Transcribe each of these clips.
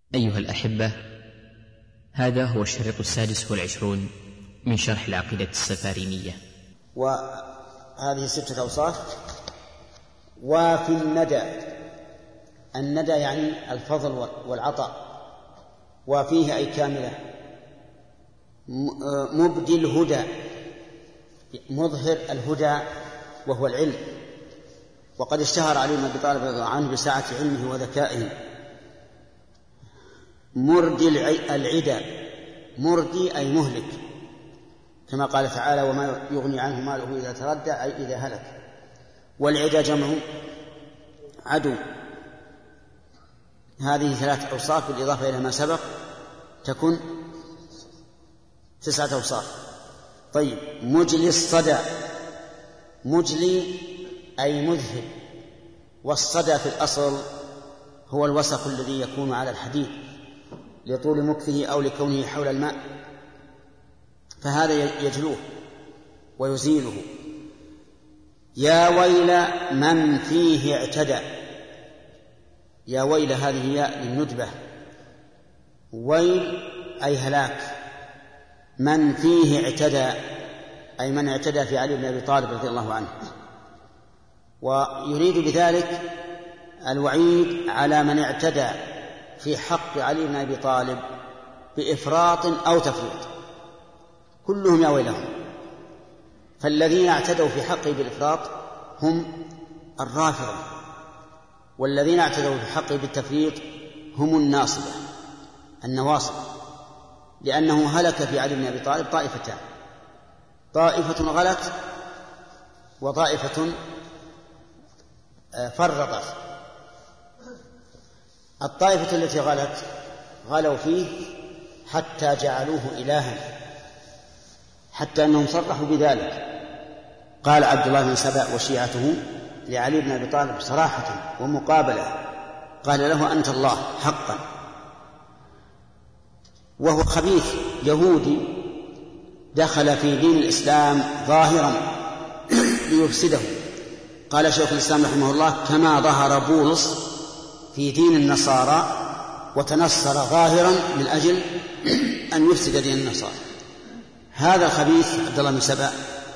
أيها الأحبة، هذا هو الشريط 26 من شرح العقيدة السفارينية. وهذه 6 أوصاف. وفي الندى يعني الفضل والعطاء، وفيه أي كاملة. مبدي الهدى، مظهر الهدى وهو العلم، وقد اشتهر علي بن أبي طالب رضي الله عنه بسعة علمه وذكائه. مردي العدى، مردي أي مهلك، كما قال تعالى: وما يغني عنه ماله إذا تردى، أي إذا هلك. والعدى جمع عدو. هذه 3 أوصاف بالإضافة إلى ما سبق تكون 9 أوصاف. طيب، مجلي الصدى، مجلي أي مذهب، والصدى في الأصل هو الوسخ الذي يكون على الحديد لطول مكثه أو لكونه حول الماء، فهذا يجلوه ويزيله. يا ويل من فيه اعتدى، يا ويل هذه ياء للندبة، ويل أي هلاك. من فيه اعتدى أي من اعتدى في علي بن أبي طالب رضي الله عنه، ويريد بذلك الوعيد على من اعتدى في حق علي بن أبي طالب بإفراط أو تفريط، كلهم يا ويلهم. فالذين اعتدوا في حقه بالإفراط هم الرافضة، والذين اعتدوا في حقه بالتفريط هم الناصبة النواصب، لأنه هلك في علي بن أبي طالب طائفتان: طائفة غلت وطائفة فرطت. الطائفة التي غلت غلوا فيه حتى جعلوه إلها، حتى أنهم صرحوا بذلك. قال عبد الله بن سبأ وشيعته لعلي بن أبي طالب صراحة ومقابلة، قال له: أنت الله حقا. وهو خبيث يهودي دخل في دين الإسلام ظاهرا ليفسده. قال شيخ الإسلام رحمه الله: كما ظهر بولس في دين النصارى وتنصر ظاهرا من أجل أن يفسد دين النصارى. هذا الخبيث عبد الله بن سبأ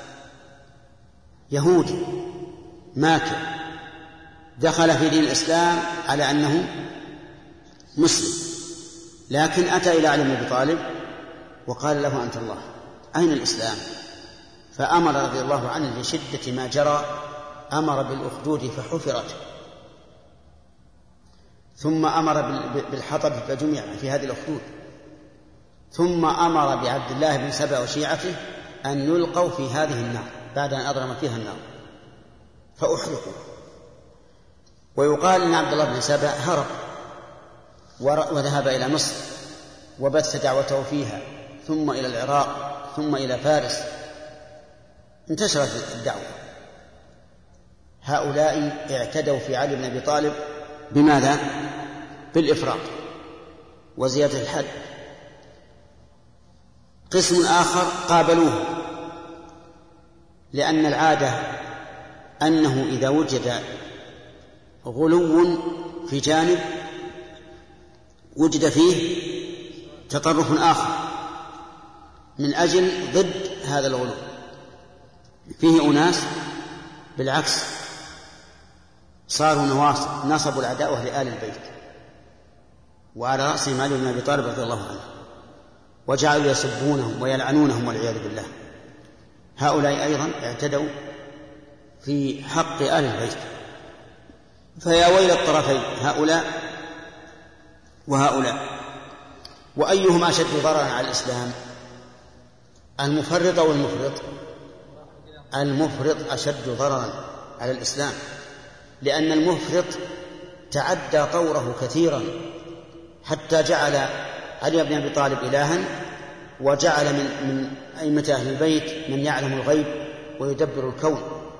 يهودي ماكر دخل في دين الإسلام على أنه مسلم، لكن أتى إلى علي بن أبي طالب وقال له: أنت الله، أين الإسلام؟ فأمر رضي الله عنه لشدة ما جرى، أمر بالأخدود فحفرت، ثم أمر بالحطب فجمع في هذه الأخدود، ثم أمر بعبد الله بن سبأ وشيعته أن يلقوا في هذه النار بعد أن أضرم فيها النار فأحرقوا. ويقال أن عبد الله بن سبأ هرب وذهب إلى مصر وبث دعوته فيها، ثم إلى العراق، ثم إلى فارس، انتشرت الدعوة. هؤلاء اعتدوا في علي بن أبي طالب بماذا؟ بالإفراط وزيادة الحد. قسم آخر قابلوه، لأن العادة أنه إذا وجد غلو في جانب وجد فيه تطرف آخر من أجل ضد هذا الغلو. فيه أناس بالعكس صاروا نواصب، نصبوا العداوة لآل البيت، وعلى رأسهم علي بن أبي طالب رضي الله عنه، وجعلوا يسبونهم ويلعنونهم والعياذ بالله. هؤلاء أيضا اعتدوا في حق آل البيت. فيا ويل الطرفين، هؤلاء وهؤلاء. وأيهما أشد ضررا على الإسلام؟ المفرط أو المفرط؟ المفرط أشد ضررا على الإسلام، لأن المفرط تعدى طوره كثيرا حتى جعل علي بن أبي طالب إلها، وجعل من أئمة أهل البيت من يعلم الغيب ويدبر الكون،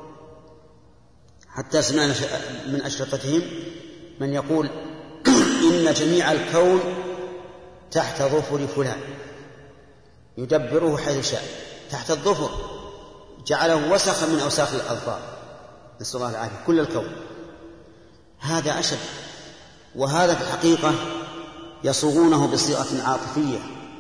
حتى سمعنا من أشرطتهم من يقول: إن جميع الكون تحت ظفر فلان يدبره حيث شاء. تحت الظفر، جعله وسخا من أوساخ الأظفار، نسأل الله العافية، كل الكون. هذا أشد. وهذا في الحقيقة يصوغونه بصيغة عاطفية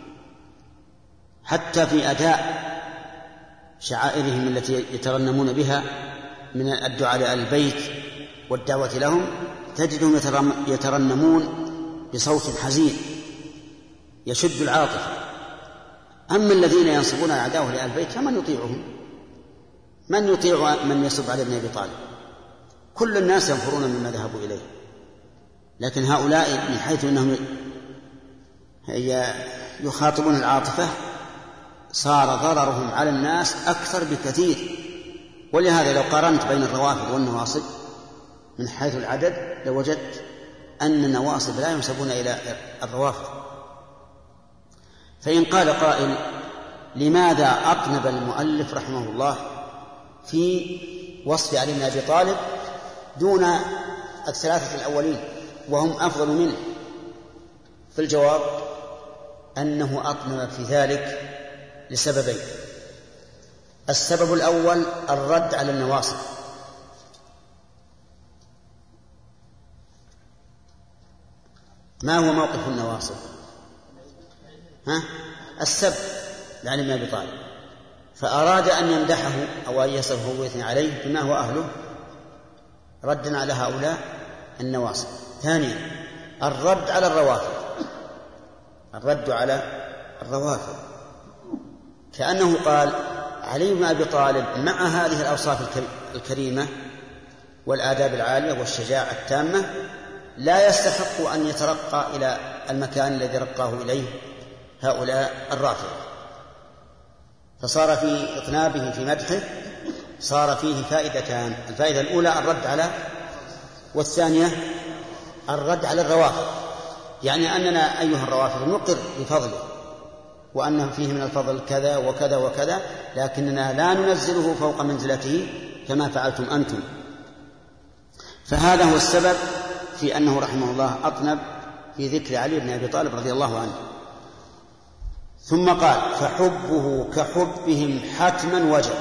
حتى في أداء شعائرهم التي يترنمون بها من الدعاء لآل البيت والدعوة لهم، تجدهم يترنمون بصوت حزين يشد العاطفة. أما الذين ينصبون العداوة لآل البيت فمن يطيعهم؟ من يطيع من يسب علي بن أبي طالب؟ كل الناس ينفرون مما ذهبوا إليه، لكن هؤلاء من حيث أنهم يخاطبون العاطفة صار ضررهم على الناس أكثر بكثير. ولهذا لو قارنت بين الروافض والنواصب من حيث العدد لوجدت أن النواصب لا ينسبون إلى الروافض. فإن قال قائل لماذا أطنب المؤلف رحمه الله في وصف علي بن أبي طالب دون الثلاثة الأولين وهم أفضل منه؟ في الجواب أنه أطنب في ذلك لسببين. السبب الأول الرد على النواصب. ما هو موقف النواصب؟ السب لعلي بن أبي طالب، فأراد أن يمدحه أو أن يصفه ويثني عليه بما هو أهله ردا على هؤلاء النواصب. ثانيا الرد على الروافض، الرد على الروافض، كأنه قال علي بن أبي طالب مع هذه الأوصاف الكريمة والآداب العالية والشجاعة التامة لا يستحق أن يترقى إلى المكان الذي رقاه إليه هؤلاء الرافضة. فصار في إطنابه في مدحه صار فيه فائدتان: الفائدة الأولى الرد على، والثانية الرد على الروافض، يعني أننا أيها الروافض نقر بفضله وأنه فيه من الفضل كذا وكذا وكذا، لكننا لا ننزله فوق منزلته كما فعلتم أنتم. فهذا هو السبب في أنه رحمه الله أطنب في ذكر علي بن أبي طالب رضي الله عنه. ثم قال فحبه كحبهم حتما وجب.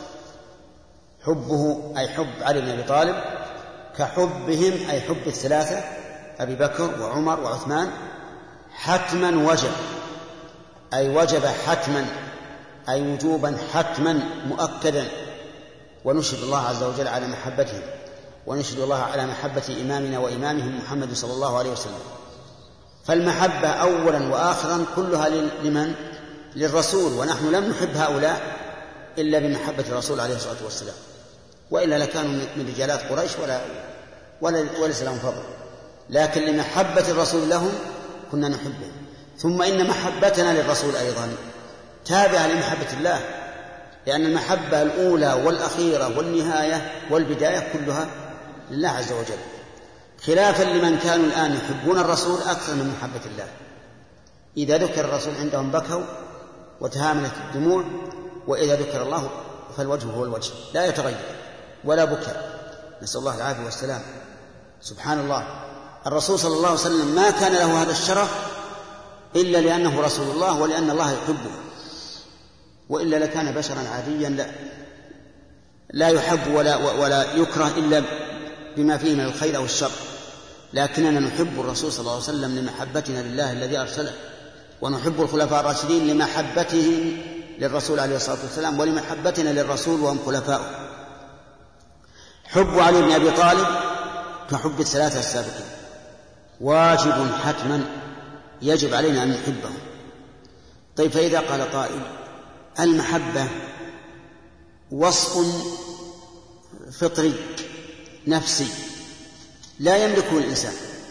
حبه أي حب علي بن أبي طالب، كحبهم أي حب الثلاثة أبي بكر وعمر وعثمان، حتما وجب أي وجب حتما، أي وجوبا حتما مؤكدا. ونشهد الله عز وجل على محبته، ونشهد الله على محبة إمامنا وإمامهم محمد صلى الله عليه وسلم. فالمحبة أولا وآخرا كلها لمن؟ للرسول، ونحن لم نحب هؤلاء إلا بمحبة الرسول عليه الصلاة والسلام، وإلا لكانوا من رجالات قريش وليس لهم فضل، لكن لمحبة الرسول لهم كنا نحبهم. ثم إن محبتنا للرسول أيضا تابعة لمحبة الله، لأن المحبة الأولى والأخيرة والنهاية والبداية كلها لله عز وجل، خلافا لمن كانوا الآن يحبون الرسول أكثر من محبة الله. إذا ذكر الرسول عندهم بكوا وتهاملت الدموع، وإذا ذكر الله فالوجه هو الوجه لا يتغير ولا بكى، نسأل الله العافية والسلام. سبحان الله، الرسول صلى الله عليه وسلم ما كان له هذا الشرف إلا لأنه رسول الله ولأن الله يحبه، وإلا لكان بشرا عاديا لا يحب ولا يكره إلا بما فيه من الخير أو الشر. لكننا نحب الرسول صلى الله عليه وسلم لمحبتنا لله الذي أرسله، ونحب الخلفاء الراشدين لمحبتهم للرسول عليه الصلاة والسلام ولمحبتنا للرسول وهم خلفاؤه. حب علي بن أبي طالب كحب الثلاثة السابقين، واجب حتما يجب علينا أن نحبه. طيب، فإذا قال قائل المحبة وصف فطري نفسي لا يملكه الإنسان،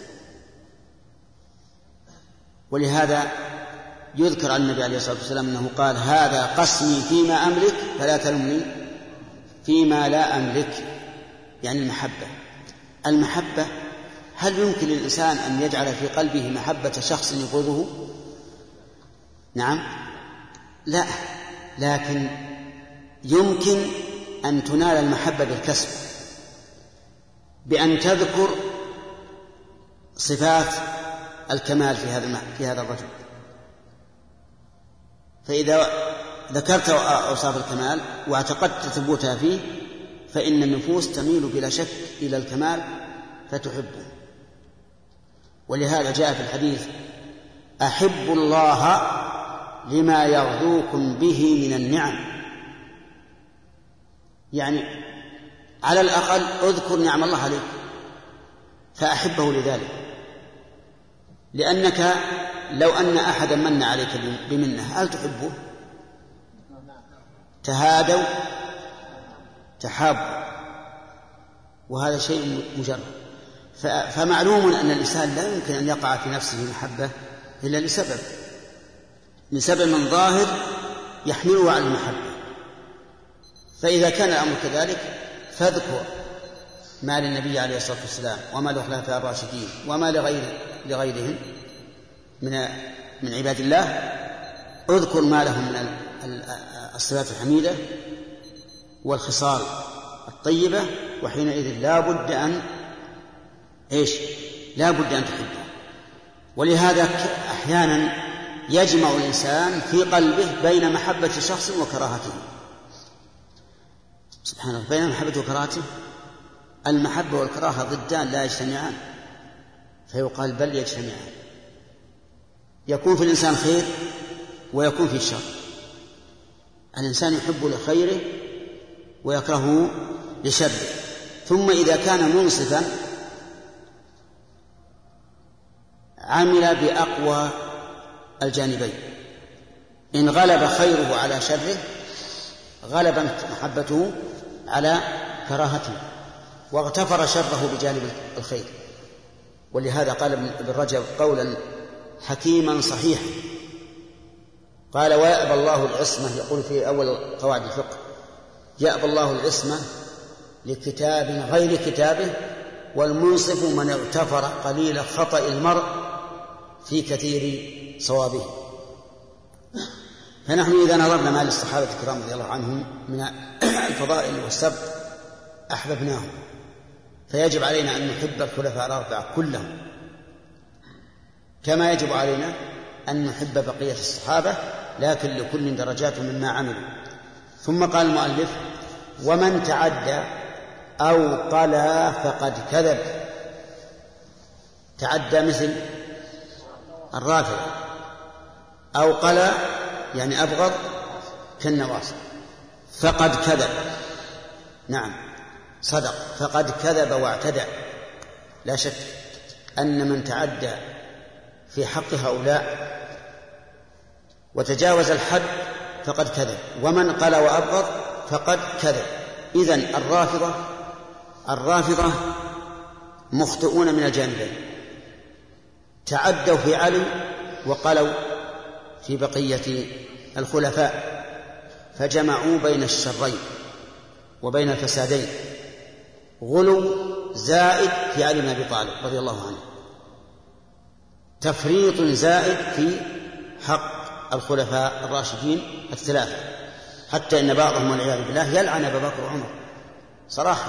ولهذا يذكر عن النبي عليه الصلاة والسلام أنه قال هذا قسمي فيما أملك فلا تلمني فيما لا أملك، يعني المحبة هل يمكن للإنسان أن يجعل في قلبه محبة شخص يبغضه؟ نعم، لا، لكن يمكن أن تنال المحبة بالكسب، بأن تذكر صفات الكمال في هذا الرجل. فإذا ذكرت أوصاف الكمال واعتقدت ثبوتها فيه فإن النفوس تميل بلا شك إلى الكمال فتحبه. ولهذا جاء في الحديث أحبوا الله لما يغدوكم به من النعم، يعني على الأقل اذكر نعم الله عليك فأحبه لذلك، لأنك لو أن أحدا من عليك بمنه هل تحبه؟ تهادوا تحابوا، وهذا شيء مجرد. فمعلوم أن الإنسان لا يمكن أن يقع في نفسه محبة إلا لسبب من ظاهر يحمله على المحبة. فإذا كان الأمر كذلك فاذكر ما للنبي عليه الصلاة والسلام وما للخلفاء الراشدين وما لغيرهم من عباد الله، اذكر ما لهم من الصفات الحميدة والخصال الطيبة، وحينئذ لا بد أن تحبه. ولهذا أحيانا يجمع الإنسان في قلبه بين محبة شخص وكراهته. سبحان الله، بين محبته وكراهته. المحبة والكراهة ضدان لا يجتمعان، فيقال بل يجتمعان. يكون في الإنسان خير ويكون في الشر. الإنسان يحب لخيره ويكرهه لشره. ثم إذا كان منصفا عمل بأقوى الجانبين، إن غلب خيره على شره غلبت محبته على كراهته، واغتفر شره بجانب الخير. ولهذا قال ابن رجب قولا حكيما صحيحا، قال: ويأبى الله العصمة، يقول في أول قواعد الفقه: يأبى الله العصمة لكتاب غير كتابه، والمنصف من اغتفر قليل خطأ المرء في كثير صوابه. فنحن إذا نظرنا ما للصحابة الكرام رضي الله عنهم من الفضائل والسبق أحببناهم، فيجب علينا أن نحب الخلفاء الأربعة كلهم، كما يجب علينا أن نحب بقية الصحابة، لكن لكل درجات مما عملوا. ثم قال المؤلف: ومن تعدى أو قلى فقد كذب. تعدى مثل الرافضة، أو قلى يعني أبغض كالنواصب. فقد كذب، نعم صدق، فقد كذب واعتدى. لا شك أن من تعدى في حق هؤلاء وتجاوز الحد فقد كذب، ومن قلى وأبغض فقد كذب. إذن الرافضة مخطئون من الجانبين، تعدوا في علي وقلوا في بقية الخلفاء، فجمعوا بين الشرين وبين الفسادين. غلو زائد في علي بن أبي طالب رضي الله عنه، تفريط زائد في حق الخلفاء الراشدين الثلاثة، حتى إن بعضهم والعياذ بالله يلعن أبا بكر وعمر صراحة،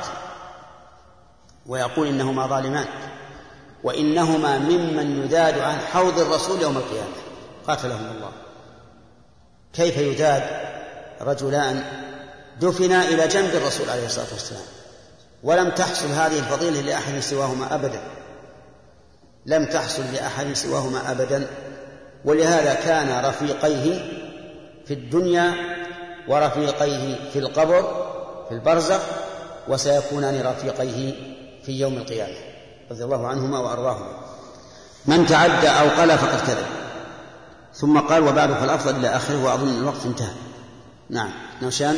ويقول إنهما ظالمان، وإنهما ممن يذاد عن حوض الرسول يوم القيامة، قاتلهم الله. كيف يذاد رجلان دفنا إلى جنب الرسول عليه الصلاة والسلام، ولم تحصل هذه الفضيلة لأحد سواهما أبدا، لم تحصل لأحد سواهما أبدا. ولهذا كان رفيقيه في الدنيا ورفيقيه في القبر في البرزخ، وسيكونان رفيقيه في يوم القيامة رضي الله عنهما وأرضاهما. من تعدى أو قلى فقد كذب. ثم قال: وبعد فالأفضل إلى آخره، وأظن الوقت انتهى. نعم نوشان.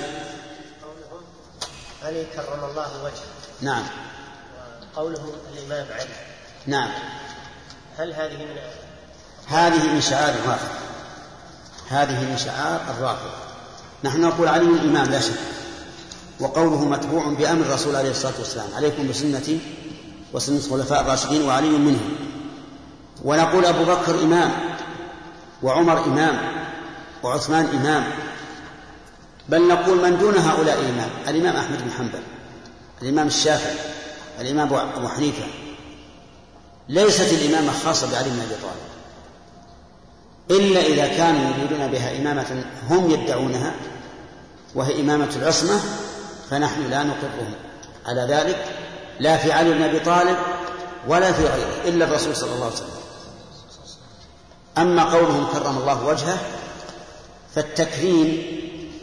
علي كرم الله وجهه. نعم. قوله الإمام علي. نعم. هل هذه من شعار الرافضة، هذه من شعار الرافضة. نحن نقول علي الإمام لا شك، وقوله متبوع بأمر الرسول عليه الصلاة والسلام: عليكم بسنتي وسنة الخلفاء الراشدين وعلي منهم. ونقول أبو بكر إمام، وعمر إمام، وعثمان إمام، بل نقول من دون هؤلاء إمام: الإمام أحمد بن حنبل، الإمام الشافعي، الإمام أبو حنيفة. ليست الإمامة خاصة بعلي بن أبي طالب، إلا إذا كانوا يريدون بها إمامة هم يدعونها وهي إمامة العصمة، فنحن لا نقرهم على ذلك، لا في علي بن أبي طالب ولا في غيره، إلا الرسول صلى الله عليه وسلم. أما قولهم كرم الله وجهه فالتكريم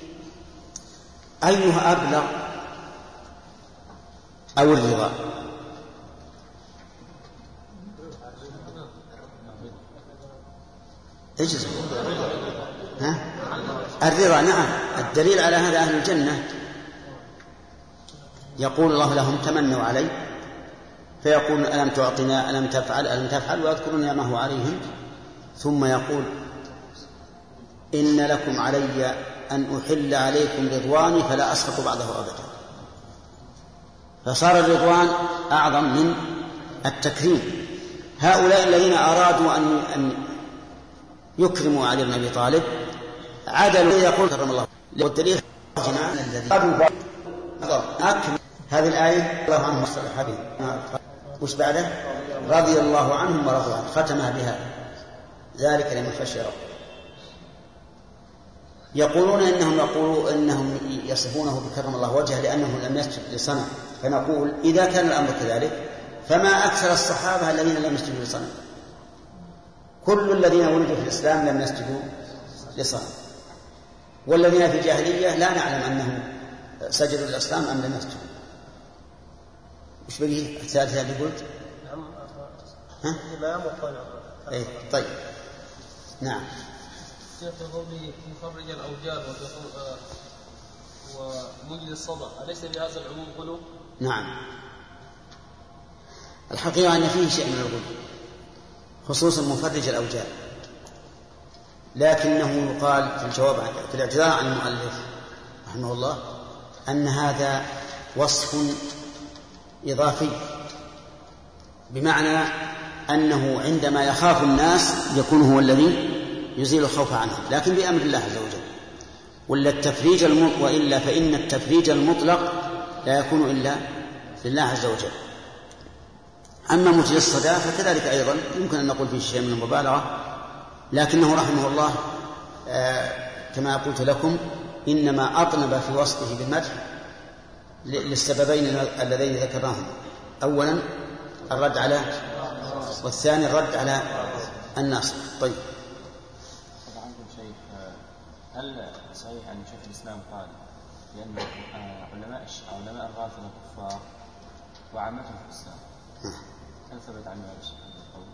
أيها أبلغ أو الرضا؟ اجزم. الرضا نعم. الدليل على هذا أهل الجنة يقول الله لهم تمنوا علي فيقول ألم تعطنا ألم تفعل ويذكرون نعمه عليهم ثم يقول إن لكم علي أن أحل عليكم رضواني فلا أسخط بعده أبدا. فصار الرضوان أعظم من التكريم. هؤلاء الذين أرادوا أن يكرموا علي بن أبي طالب عدلوا يقول كرم الله. والدليل هذه الآية الله عنهم الصحابي وش بعده رضي الله عنهم ورضوا عنه ختمها بها ذلك لمن خشي ربه. يقولون إنهم يصفونه بكرم الله وجهه لأنه لم يسجد لصنم. فنقول إذا كان الأمر كذلك فما أكثر الصحابة الذين لم يسجدوا لصنم؟ كل الذين ولدوا في الإسلام لم يسجدوا لصنم، والذين في الجاهلية لا نعلم أنهم سجدوا للإسلام أم لم يسجدوا. وش بقي الثالثة اللي قلت؟ الإمام وقال إيه طيب نعم. في قوله يفرج الأوجاع ومجد الصدى أليس بهذا العموم غلو؟ نعم. الحقيقة أن فيه شيء من الغلو خصوصا مفرج الأوجاع، لكنه يقال في الجواب في الاعتذار عن المؤلف رحمه الله أن هذا وصف إضافي، بمعنى أنه عندما يخاف الناس يكون هو الذي يزيل الخوف عنهم، لكن بأمر الله عز وجل. وإلا فإن التفريج المطلق لا يكون إلا لله عز وجل. أما مجد الصدى فكذلك أيضا يمكن أن نقول فيه شيء من المبالغة، لكنه رحمه الله كما قلت لكم إنما أطنب في وصفه بالمدح للسببين اللذين ذكرناهم، أولا الرد على والثاني الرد على الناس. طيب عندكم شيخ، هل صحيح أن شيخ الإسلام قال لأن علماء الرافضة كفار وعامتهم في الإسلام؟ هل ثبت عنه هذا الشيء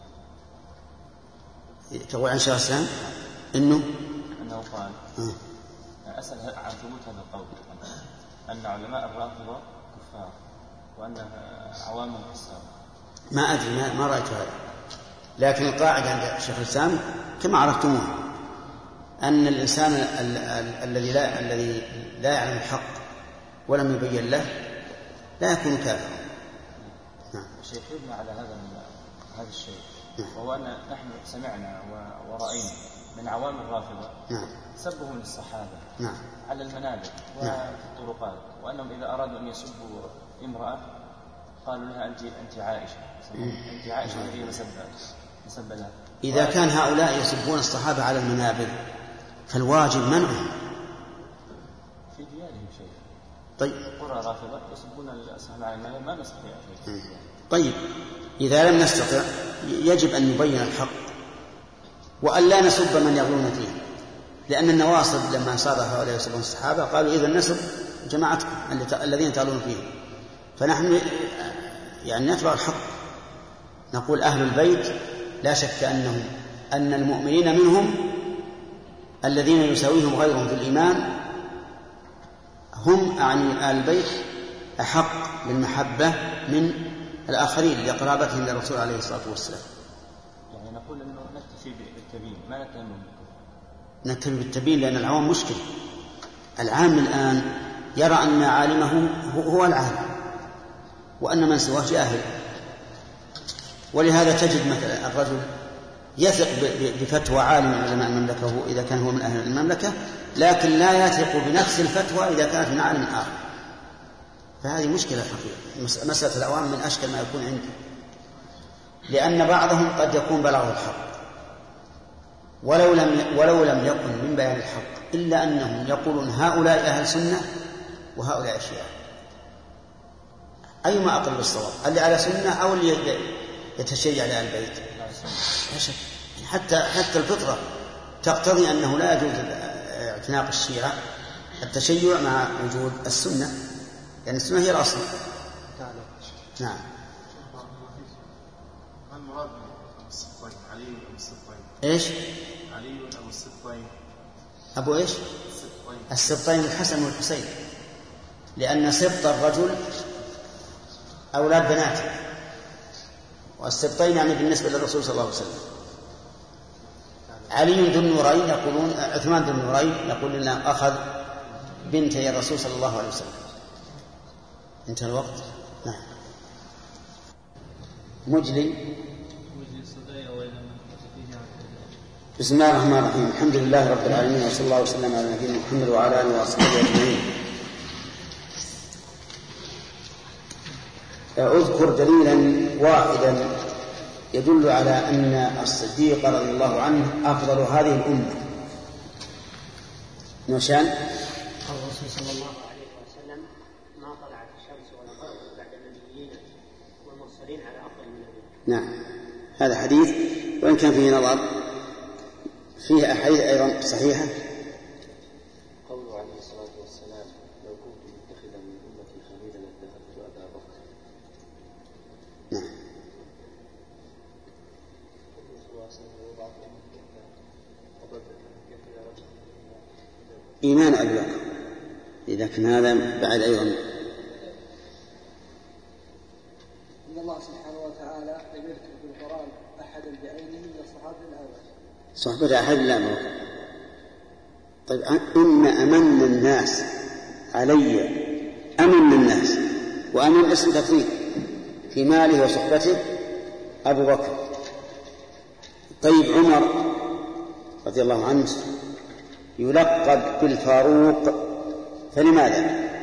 القول؟ تقول عن شيخ الإسلام أنه قال أسأل عن ثبوت هذا القول أن علماء الرافضة كفار وأن عوامهم في الإسلام. ما أدري ما رأيت هذا، لكن القاعدة عند شيخ الإسلام كما عرفتموه أن الإنسان الذي لا يعلم الحق ولم يبين له لا يكون كافرا. نعم. الشيخ يبنى على هذا الشيء، وهو أن نحن سمعنا ورأينا من عوام الرافضة سبهم للصحابة على المنابر وفي الطرقات، وأنهم إذا أرادوا أن يسبوا امرأة قالوا لها أنت عائشة، أنت عائشة الذي مسب لها. إذا كان هؤلاء يسبون الصحابة على المنابر فالواجب منعهم في ديارهم شيء. طيب قرى رافضة يسبون الصحابة على المنابر ما نستطيع شيء. طيب إذا لم نستطع يجب أن نبين الحق وأن لا نسب من يغلون فيه، لأن النواصب لما صار هؤلاء يسبون الصحابة قالوا إذا نسب جماعتكم الذين تغلون فيه. فنحن يعني نتبع الحق، نقول أهل البيت لا شك أن المؤمنين منهم الذين يساويهم غيرهم في الإيمان هم أعني آل البيت أحق بالمحبة من الآخرين لقرابتهم للرسول عليه الصلاة والسلام. يعني نقول أنه نكتفي بالتبيين ما نتهم نكتفي بالتبيين، لأن العوام مشكلة. العام الآن يرى أن عالمه هو العالم وأن من سواه جاهل، ولهذا تجد مثلا الرجل يثق بفتوى عالم من علماء المملكة إذا كان هو من أهل المملكة، لكن لا يثق بنفس الفتوى إذا كانت من عالم آخر. فهذه مشكلة حقيقية. مسألة العوام من أشكل ما يكون عندي، لأن بعضهم قد يكون بلغ الحق ولو لم يكن من بيان الحق، إلا أنهم يقولون هؤلاء أهل سنة وهؤلاء شيعة، أيما أقرب الصواب، اللي على سنة أو اللي يتشيع على البيت؟ لا شك حتى الفطرة تقتضي أنه لا يجوز اعتناق الشيعة التشيع مع وجود السنة، يعني السنة هي الأصل. نعم. ما المراد بالسبطين؟ علي أو السبطين؟ إيش؟ علي أو السبطين؟ أبو إيش؟ السبطين الحسن والحسين، لأن سبط الرجل أولاد بناته، والسبطين يعني بالنسبة للرسول صلى الله عليه وسلم. علي ذو النورين يقولون، عثمان ذو النورين يقول لنا أخذ بنتي الرسول صلى الله عليه وسلم. انتهى الوقت. نعم. مجلي. بسم الله الرحمن الرحيم. الحمد لله رب العالمين، وصلى الله وسلم على نبينا محمد وعلى آله وصحبه أجمعين. أذكر دليلا واحدا يدل على أن الصديق رضي الله عنه أفضل هذه الأمة. نوشان. الرسول صلى الله عليه وسلم ما طلعت الشمس ولا غربت بعد النبيين والمرسلين على أفضل من النبيين. نعم، هذا حديث وإن كان فيه نظر، فيه أحاديث أيضا صحيحة. قوله عليه الصلاة والسلام: لو كنت متخذا من أمتي خليلا لاتخذت أبا بكر. نعم. إيمان أبي بكر، إذا كان هذا بعد أيضا. إن الله سبحانه وتعالى لم يذكر في القرآن أحدا بعينه من الصحابة الأول. صحبة أحد لا موقع. طيب، إن أمن الناس علي أمن الناس، وأمن اسم تفضيل في ماله وصحبته أبو بكر. طيب، عمر رضي الله عنه يلقب بالفاروق، فلماذا؟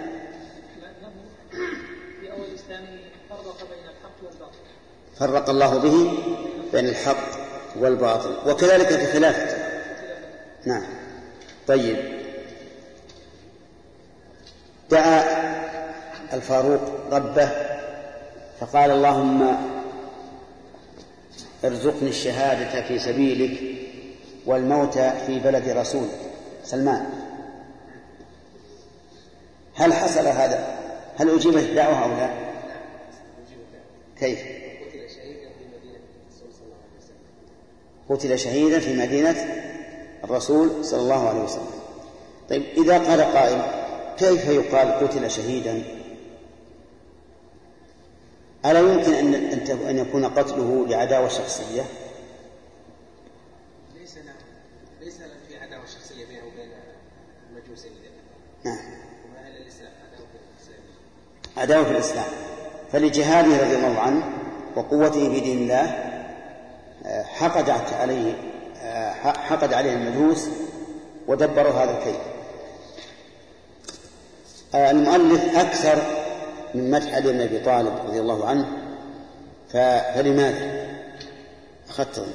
في أول إسلامه فرق بين الحق والباطل، فرق الله به بين الحق والباطل، وكذلك في خلافته. نعم. طيب، دعا الفاروق ربه فقال: اللهم ارزقني الشهادة في سبيلك والموت في بلد رسول سلمان. هل حصل هذا؟ هل أجيبت الدعوة أو لا؟ كيف؟ قتل شهيدا في مدينة الرسول صلى الله عليه وسلم. طيب، إذا قال قائل: كيف يقال قتل شهيدا؟ ألا يمكن أن يكون قتله لعداوة شخصية؟ ليس في عداوة شخصية بينه وبين المجوس. نعم، عداوة في الإسلام. فلجهاده رضي الله عنه وقوته في دين الله حقد عليه المجوس ودبروا هذا الكيد. المؤلف أكثر من مدح علي بن أبي طالب رضي الله عنه، فلماذا أخذتهم؟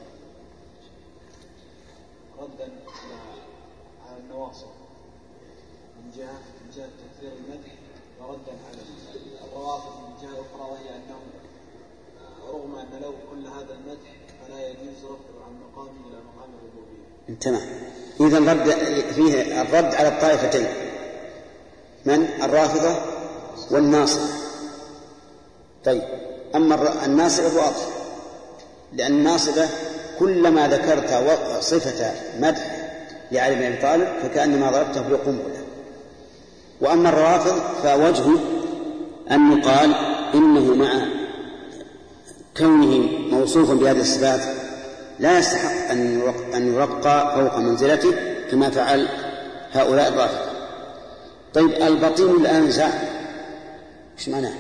ردا على النواصب من جهة تكثير المدح، وردا على الروافض من جهة أخرى، وهي أنهم رغم أن لو كل هذا المدح فلا يجوز رفعه عن مقامه إلى مقام الربوبية. تمام. إذن فيه الرد على الطائفتين، من الرافضة والناصرة. طيب، أما الناصرة واضح، لأن الناصرة كلما ذكرت صفة مدح لعلي بن أبي طالب فكأنما ضربته بقنبلة. وأما الروافض فوجهه أن يقال إنه مع كونه موصوفا بهذه الصفات لا يستحق أن يرقى فوق منزلته كما فعل هؤلاء الرافضة. طيب، البطين الأنزع إيش معناه؟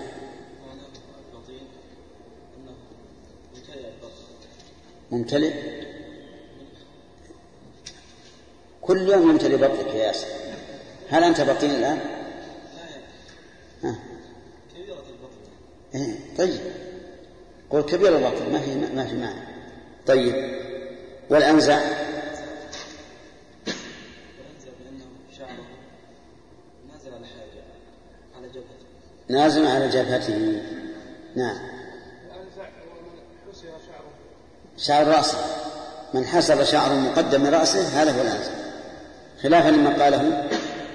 ممتلئ، كل يوم يمتلئ بطنك يا ياسر. هل أنت بطين الآن؟ كبيرة البطن. طيب، قول كبير البطن، ما في معنى. طيب، والأنزع؟ نازل على جبهته. نعم. شعر رأسه من حسب شعر مقدم من رأسه هذا هو الأنزل، خلافا لما قاله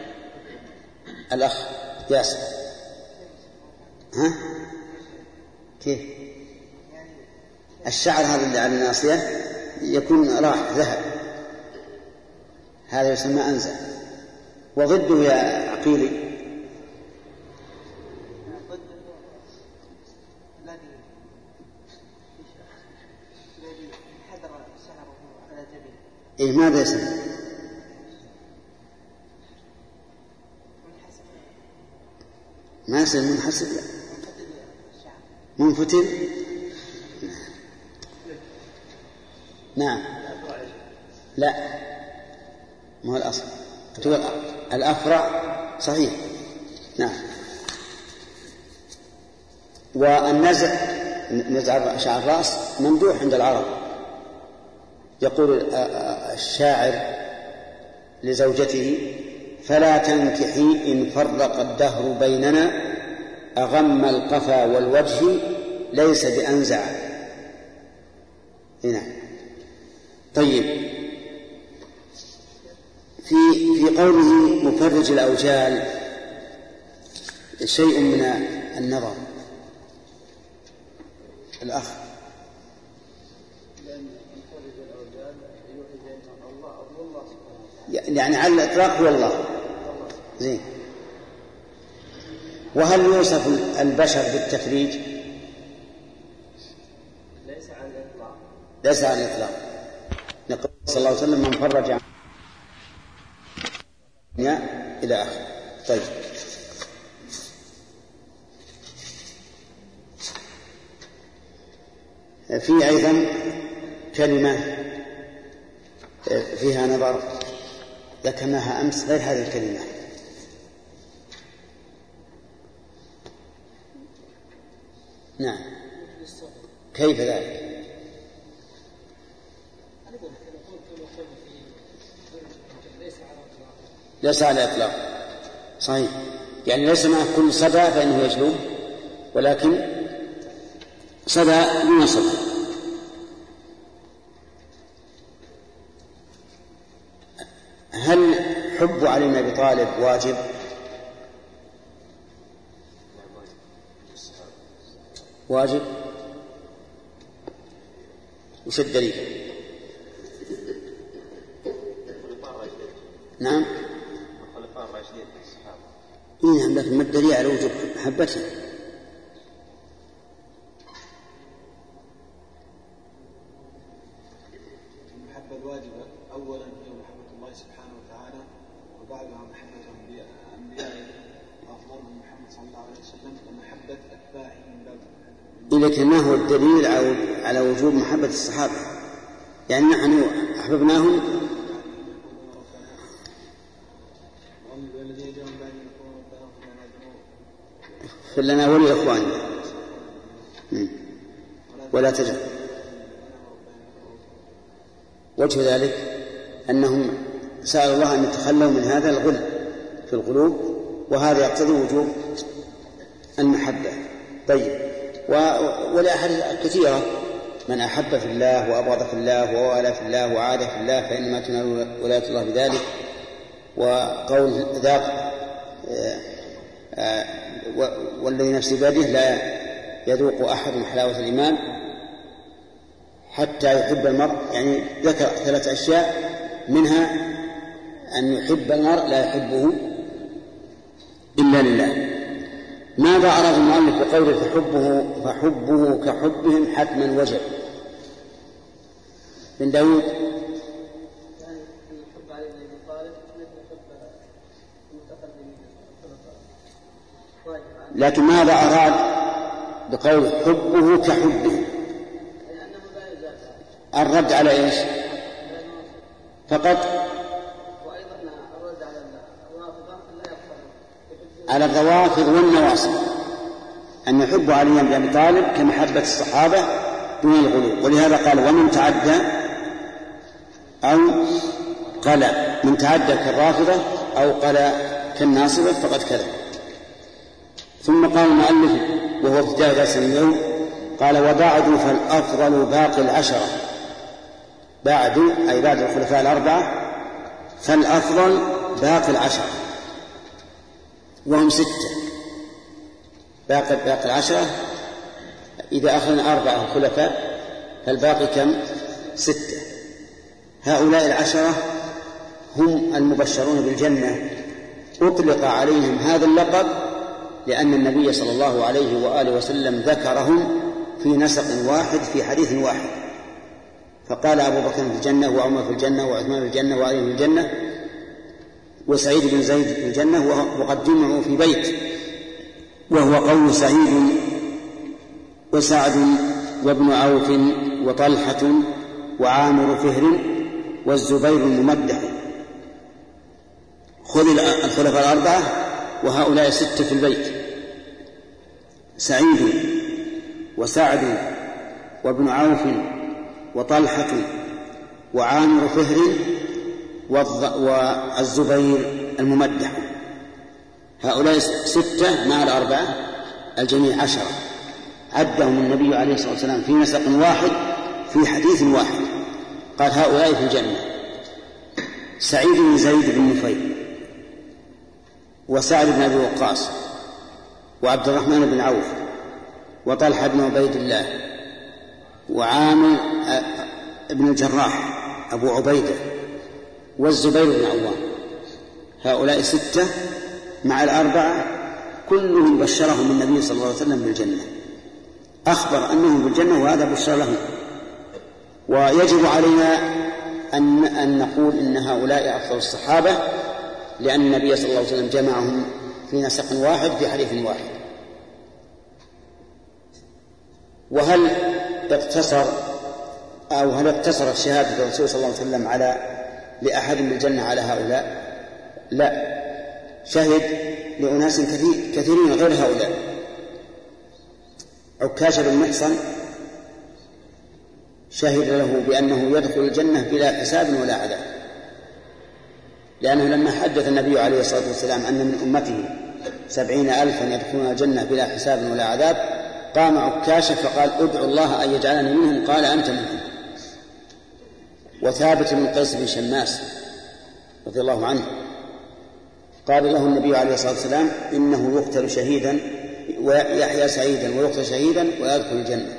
الأخ ياسر. ها؟ كيف؟ الشعر هذا اللي على الناصية يكون راح ذهب، هذا يسمى أنزل. وضده يا عقيلي إيه ماذا يسمى؟ ما يسمى منحسب، لا منفتل. نعم لا ما هو الأصل الأفرع صحيح. نعم. والنزع شعر الرأس ممدوح عند العرب. يقول الشاعر لزوجته: فلا تنكحي إن فرق الدهر بيننا، أغم القفا والوجه ليس بأنزع. هنا طيب. في قوله مفرج الأوجال شيء من النظر. الأخ يعني على الإطلاق هو الله زين. وهل يوصف البشر بالتفريج؟ ليس على الإطلاق. نقول صلى الله عليه وسلم: من فرج عن إلى آخر. طيب. في أيضا كلمة فيها نظر ذكرناها أمس غير هذه الكلمة. نعم. كيف ذلك؟ ليس على الإطلاق صحيح. يعني ليس مع كل صدى فإنه يجلوب، ولكن صدى دون صدى. هل حب علي بن أبي طالب واجب؟ واجب. وش الدليل؟ نعم. نعم، لكن ما الدليل على وجوب محبته؟ المحبة الواجبة أولا هي محبة الله سبحانه وتعالى، وبعدها محبة أنبيائه وأفضلهم محمد صلى الله عليه وسلم، ومحبة أتباعه من بعد. لكن ما هو الدليل على وجوب محبة الصحابة؟ يعني نحن أحببناهم اغفر لنا ولإخواننا ولا تجعل. وجه ذلك أنهم سألوا الله أن يتخلوا من هذا الغل في القلوب، وهذا يقتضي وجوب المحبة. طيب. ولأحاديث كثيرة: من أحب في الله وأبغض في الله ووالى في الله وعاد في الله فإنما تنال ولاية الله بذلك. وقول ذاك والذي نفسي بيده لا يذوق أحد حلاوة الإيمان حتى يحب المرء. يعني ذكر 3 أشياء، منها أن يحب المرء لا يحبه إلا لله. ماذا أراد المؤلف بقوله فحبه كحبهم حتما وجب؟ بن داود. لكن ماذا أراد بقول حبه كحبه؟ الرد على إيش فقط؟ على الروافض والنواصب، أن يحب علي بن أبي طالب كمحبة الصحابة دون الغلو. ولهذا قال: ومن تعدى أو قلى، من تعدى كالرافضة أو قلى كالناصبة فقد كذب. ثم قال المؤلف وهو ابتداء درس اليوم: قال: وبعد فالأفضل باقي العشرة. بعد أي بعد الخلفاء الأربعة، فالأفضل باقي العشرة وهم 6. باقي العشرة إذا أخذنا 4 خلفاء فالباقي كم؟ 6. هؤلاء العشرة هم المبشرون بالجنة، أطلق عليهم هذا اللقب لأن النبي صلى الله عليه وآله وسلم ذكرهم في نسق واحد في حديث واحد، فقال أبو بكر في الجنة، وعمر في الجنة، وعثمان في الجنة، وعلي في الجنة، وسعيد بن زيد في الجنة، وقد جمعوا في بيت، وهو قول سعيد وسعد وابن عوف وطلحة وعامر فهر والزبير الممدح. خذ الخلفاء الأربعة وهؤلاء 6 في البيت: سعيد وسعد وابن عوف وطلحة وعامر فهر والزبير الممدح. هؤلاء 6 مع 4 الجميع 10 عدهم النبي عليه الصلاة والسلام في نسق واحد في حديث واحد، قال هؤلاء في الجنة: سعيد بن زيد بن نفيل، وسعد بن أبي وقاص، وعبد الرحمن بن عوف، وطلحة بن عبيد الله، وعامر بن الجراح أبو عبيدة، والزبير بن عوام. هؤلاء 6 مع 4 كلهم بشرهم النبي صلى الله عليه وسلم بالجنة، أخبر أنهم بالجنة وهذا بشر لهم. ويجب علينا أن نقول إن هؤلاء أفضل الصحابة، لأن النبي صلى الله عليه وسلم جمعهم في نسق واحد في حديث واحد. وهل اقتصرت شهادة الرسول صلى الله عليه وسلم لأحد بالجنة على هؤلاء؟ لا، شهد لأناس كثيرين غير هؤلاء. عكاشة بن محصن شهد له بأنه يدخل الجنة بلا حساب ولا عذاب، لأنه لما حدث النبي عليه الصلاة والسلام أن من أمته 70,000 يدخلون الجنة بلا حساب ولا عذاب، قام عكاشة فقال: ادعو الله أن يجعلني منهم. قال: أنت منهم. وثابت بن قيس بن شماس رضي الله عنه قال له النبي عليه الصلاة والسلام: إنه يقتل شهيدا ويحيى سعيدا ويقتل شهيدا ويدخل الجنة.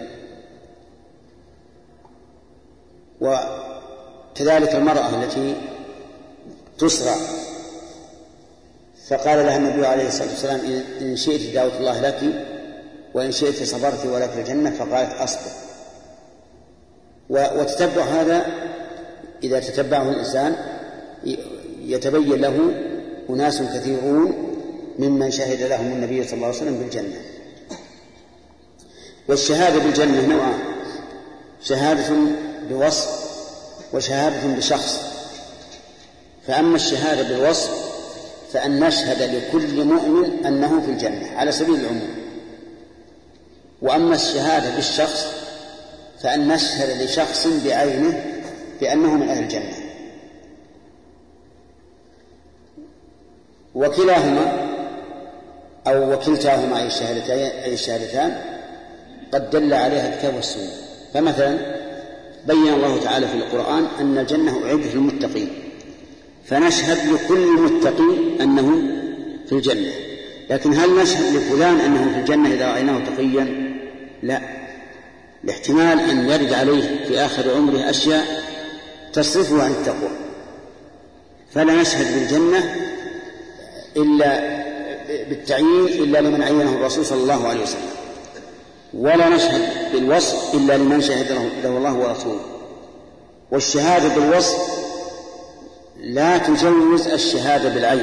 وكذلك المرأة التي تسرع فقال لها النبي عليه الصلاة والسلام: إن شئت دعوت الله لك وإن شئت صبرت ولك الجنة، فقالت: أصبر. وتتبع هذا إذا تتبعه الإنسان يتبين له أناس كثيرون ممن شهد لهم النبي صلى الله عليه وسلم بالجنة. والشهادة بالجنة نوعان: شهادة بوصف وشهادة بشخص. فأما الشهادة بالوصف فأن نشهد لكل مؤمن أنه في الجنة على سبيل العموم. وأما الشهادة بالشخص فأن نشهد لشخص بعينه بأنه من أهل الجنة. وكلاهما أو وكلتاهما أي الشهادتان قد دل عليها الكتاب والسنة. فمثلا بين الله تعالى في القرآن أن الجنة أعدت للمتقين، فنشهد لكل متقي أنه في الجنة. لكن هل نشهد لفلان أنه في الجنة إذا رأيناه تقيا؟ لا، لاحتمال أن يرد عليه في آخر عمره أشياء تصرفه عن التقوى، فلا نشهد بالجنة إلا بالتعيين إلا لمن عينه الرسول صلى الله عليه وسلم، ولا نشهد بالوصف إلا لمن شهد له الله ورسوله. والشهادة بالوصف لا تجوز الشهادة بالعين.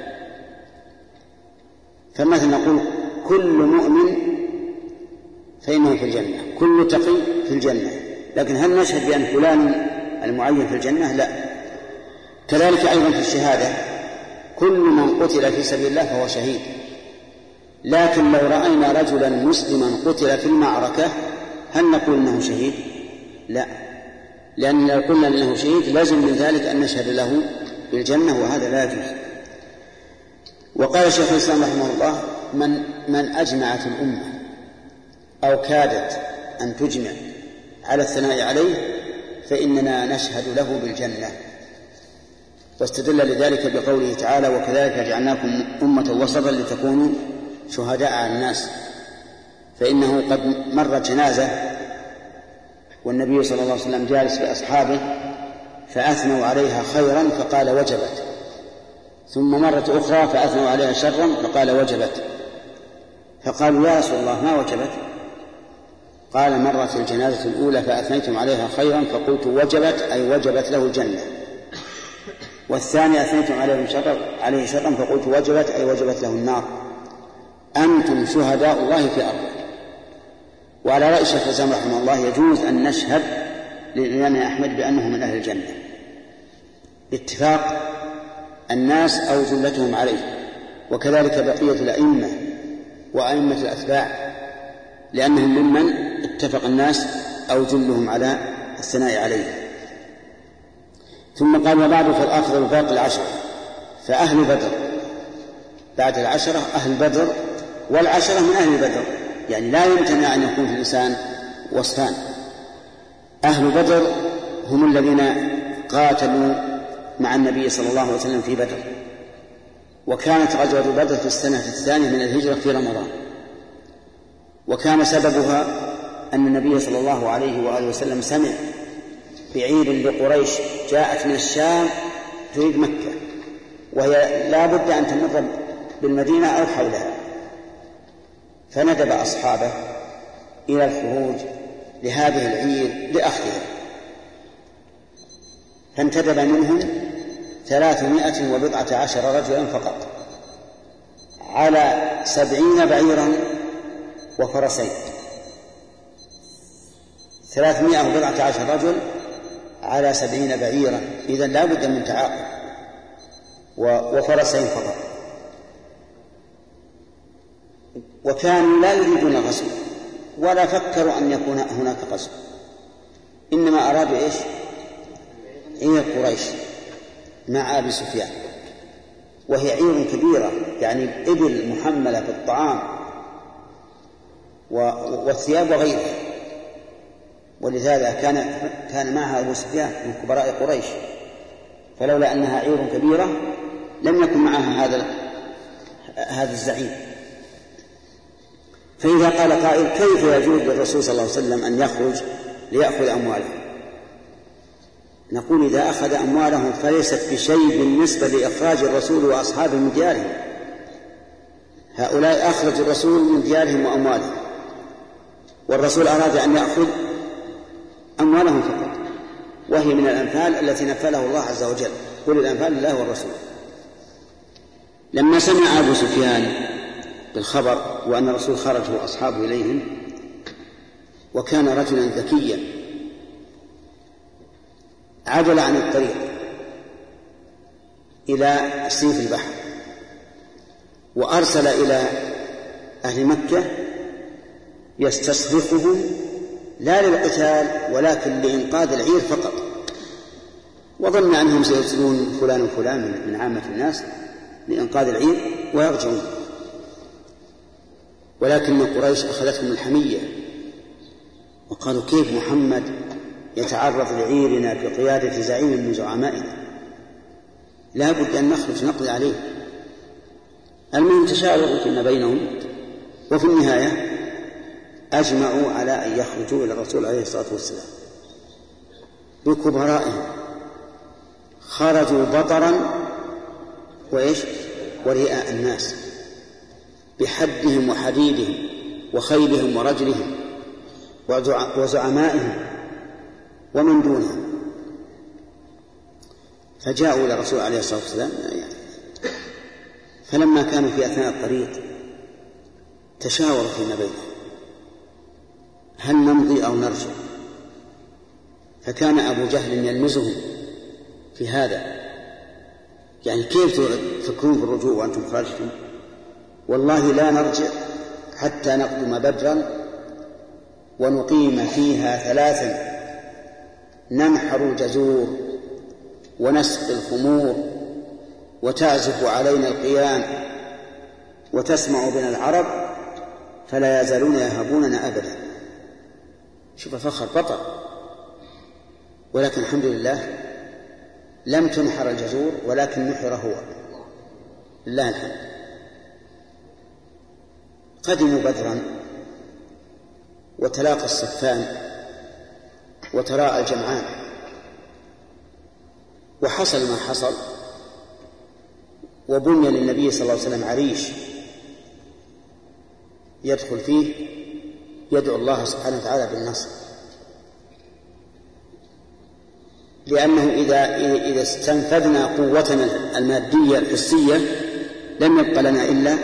فمثلا نقول كل مؤمن فإنه في الجنة، كل تقي في الجنة، لكن هل نشهد بأن فلان المعين في الجنة؟ لا. كذلك أيضا في الشهادة كل من قتل في سبيل الله فهو شهيد، لكن لو رأينا رجلا مسلما قتل في المعركة هل نقول إنه شهيد؟ لا، لأن لو قلنا إنه شهيد لازم من ذلك أن نشهد له بالجنة، وهذا لا يجوز. وقال شيخ الإسلام رحمه الله: من أجمعت الأمة أو كادت أن تجمع على الثناء عليه فإننا نشهد له بالجنة. واستدل لذلك بقوله تعالى: وكذلك جعلناكم أمة وسطا لتكونوا شهداء على الناس. فإنه قد مرت جنازة والنبي صلى الله عليه وسلم جالس بأصحابه فأثنوا عليها خيرا فقال وجبت، ثم مرت أخرى فأثنوا عليها شرا فقال وجبت، فقالوا يا رسول الله ما وجبت؟ قال: مرت الجنازة الأولى فأثنيتم عليها خيرا فقلت وجبت أي وجبت له الجنة، والثانية أثنيتم عليه شرا فقلت وجبت أي وجبت له النار. أنتم شهداء الله في أرضه. وعلى رأي الشيخ الإسلام رحمه الله يجوز أن نشهد للإمام أحمد بأنه من أهل الجنة باتفاق الناس أو جلتهم عليه، وكذلك بقية الأئمة وأئمة الأتباع، لأنهم ممن اتفق الناس أو جلهم على الثناء عليه. ثم قال: وبعد فالأفضل باقي العشرة، فأهل بدر بعد العشرة أهل بدر، والعشرة من أهل بدر، يعني لا يمتنع أن يكون في الإنسان وصفان. أهل بدر هم الذين قاتلوا مع النبي صلى الله عليه وسلم في بدر، وكانت غزوة بدر في السنة الثانية من الهجرة في رمضان، وكان سببها أن النبي صلى الله عليه وآله وسلم سمع بعير لقريش جاءت من الشام تريد مكة، وهي لا بد أن تمر بالمدينة أو حولها، فندب أصحابه إلى الخروج لهذه العير لأخذها، فانتدب منهم 319 رجلا فقط على 70 بعيرا وفرسين. 319 رجل على 70 بعيرا، إذن لا بد من تعاقب، وفرسين فقط. وكانوا لا يريدون غزو ولا فكروا أن يكون هناك غزو، إنما أرادوا إيش؟ عير قريش مع أبي سفيان، وهي عير كبيرة، يعني إبل محملة بالطعام والثياب وغيرها، ولذلك كان معها أبو سفيان من كبراء قريش، فلولا أنها عير كبيرة لم يكن معها هذا الزعيم. فإذا قال قائل: كيف يجوز للرسول صلى الله عليه وسلم أن يخرج ليأخذ أموالهم؟ نقول: إذا أخذ أموالهم فليست بشيء بالنسبة لإخراج الرسول وأصحابه من ديارهم. هؤلاء أخرج الرسول من ديارهم وأموالهم، والرسول أراد أن يأخذ أموالهم فقط، وهي من الأنفال التي نفله الله عز وجل: قل الأنفال لله والرسول. لما سمع أبو سفيان بالخبر وأن الرسول خرج وأصحابه إليهم، وكان رجلا ذكيا، عدل عن الطريق إلى سيف البحر، وأرسل إلى أهل مكة يستصرخهم لا للقتال ولكن لإنقاذ العير فقط، وظن أنهم سيرسلون فلان وفلان من عامة الناس لإنقاذ العير ويرجعون، ولكن قريش أخذتهم الحمية وقالوا: كيف محمد يتعرض لعيرنا بقيادة زعيم من زعمائنا؟ لا بد أن نخرج نقضي عليه. المهم تشاوروا فيما بينهم، وفي النهاية أجمعوا على أن يخرجوا إلى الرسول عليه الصلاة والسلام بكبرائهم. خرجوا بطرا ورئاء الناس، بحدهم وحديدهم وخيلهم ورجلهم وزعمائهم ومن دونهم، فجاءوا إلى الرسول عليه الصلاة والسلام. فلما كانوا في أثناء الطريق تشاوروا فيما بينهم: هل نمضي أو نرجع؟ فكان أبو جهل يلمزهم في هذا، يعني كيف تفكرون في الرجوع وأنتم خارجون؟ والله لا نرجع حتى نقدم بدرا ونقيم فيها 3، ننحر الجزور ونسقي الخمور وتعزف علينا القيام وتسمع بنا العرب فلا يزالون يهبوننا أبدا. شوف فخر بطل. ولكن الحمد لله لم تنحر الجزور ولكن نحر هو، لله الحمد. قدموا بدرا وتلاقى الصفان وتراءى الجمعان وحصل ما حصل، وبني للنبي صلى الله عليه وسلم عريش يدخل فيه يدعو الله سبحانه وتعالى بالنصر، لأنه إذا استنفذنا قوتنا المادية الحسية لم يبق لنا إلا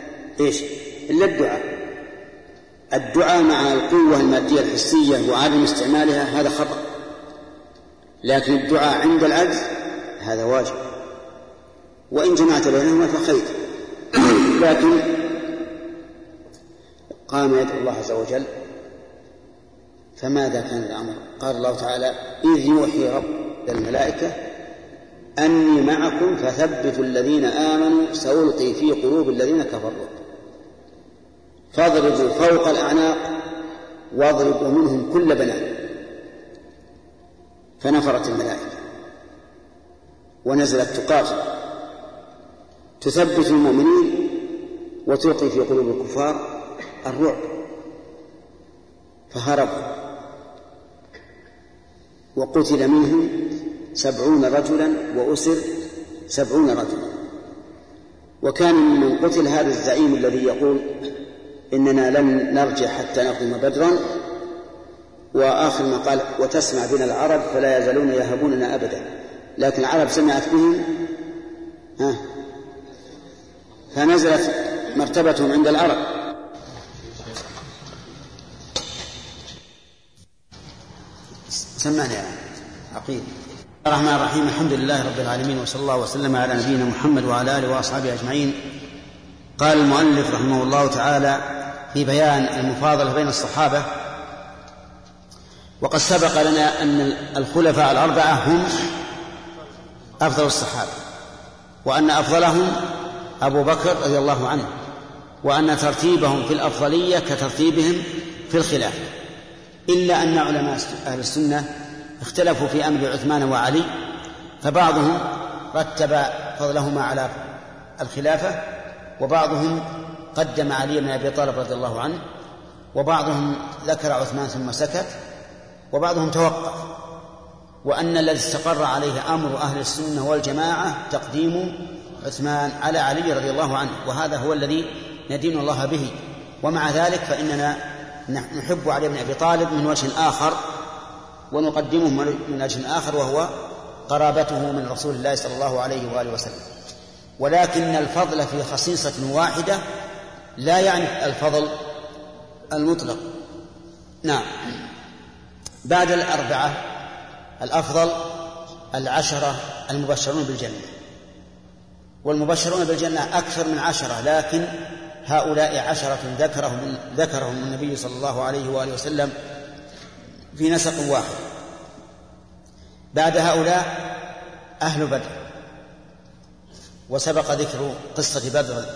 الدعاء مع القوة المادية الحسية وعدم استعمالها هذا خطأ، لكن الدعاء عند العجز هذا واجب، وإن جمعت بينهما فخير. لكن قام يدعو الله عز وجل، فماذا كان الأمر؟ قال الله تعالى: إذ يوحي رب الملائكة أني معكم فثبتوا الذين آمنوا سألقي في قلوب الذين كفروا فاضربوا فوق الأعناق واضربوا منهم كل بنان. فنفرت الملائكة ونزلت تقاتل تثبت المؤمنين وتلقي في قلوب الكفار الرعب، فهربوا وقتل منهم 70 رجلا وأسر 70 رجلا. وكان من قتل هذا الزعيم الذي يقول إننا لن نرجع حتى نقدم بدرا، وآخر ما قال: وتسمع بنا العرب فلا يزالون يهبوننا أبدا. لكن العرب سمعت بهم فنزلت مرتبتهم عند العرب. سمعنا يا عقيل. الرحمن الرحيم، الحمد لله رب العالمين، وصلى الله وسلم على نبينا محمد وعلى آله وأصحابه أجمعين. قال المؤلف رحمه الله تعالى في بيان المفاضلة بين الصحابة: وقد سبق لنا أن الخلفاء الأربعة هم أفضل الصحابة، وأن أفضلهم أبو بكر رضي الله عنه، وأن ترتيبهم في الأفضلية كترتيبهم في الخلافة، إلا أن علماء أهل السنة اختلفوا في أمر عثمان وعلي، فبعضهم رتب فضلهما على الخلافة، وبعضهم قدم علي بن أبي طالب رضي الله عنه، وبعضهم ذكر عثمان ثم سكت، وبعضهم توقف، وأن الذي استقر عليه أمر أهل السنة والجماعة تقديم عثمان على علي رضي الله عنه، وهذا هو الذي ندين الله به. ومع ذلك فإننا نحب علي بن أبي طالب من وجه آخر ونقدمه من وجه آخر، وهو قرابته من رسول الله صلى الله عليه وآله وسلم. ولكن الفضل في خصيصة واحدة لا يعني الفضل المطلق. نعم. بعد الأربعة الأفضل 10 المبشرون بالجنة، والمبشرون بالجنة أكثر من 10، لكن هؤلاء 10 ذكرهم النبي صلى الله عليه وآله وسلم في نسق واحد. بعد هؤلاء أهل بدر، وسبق ذكر قصة بدر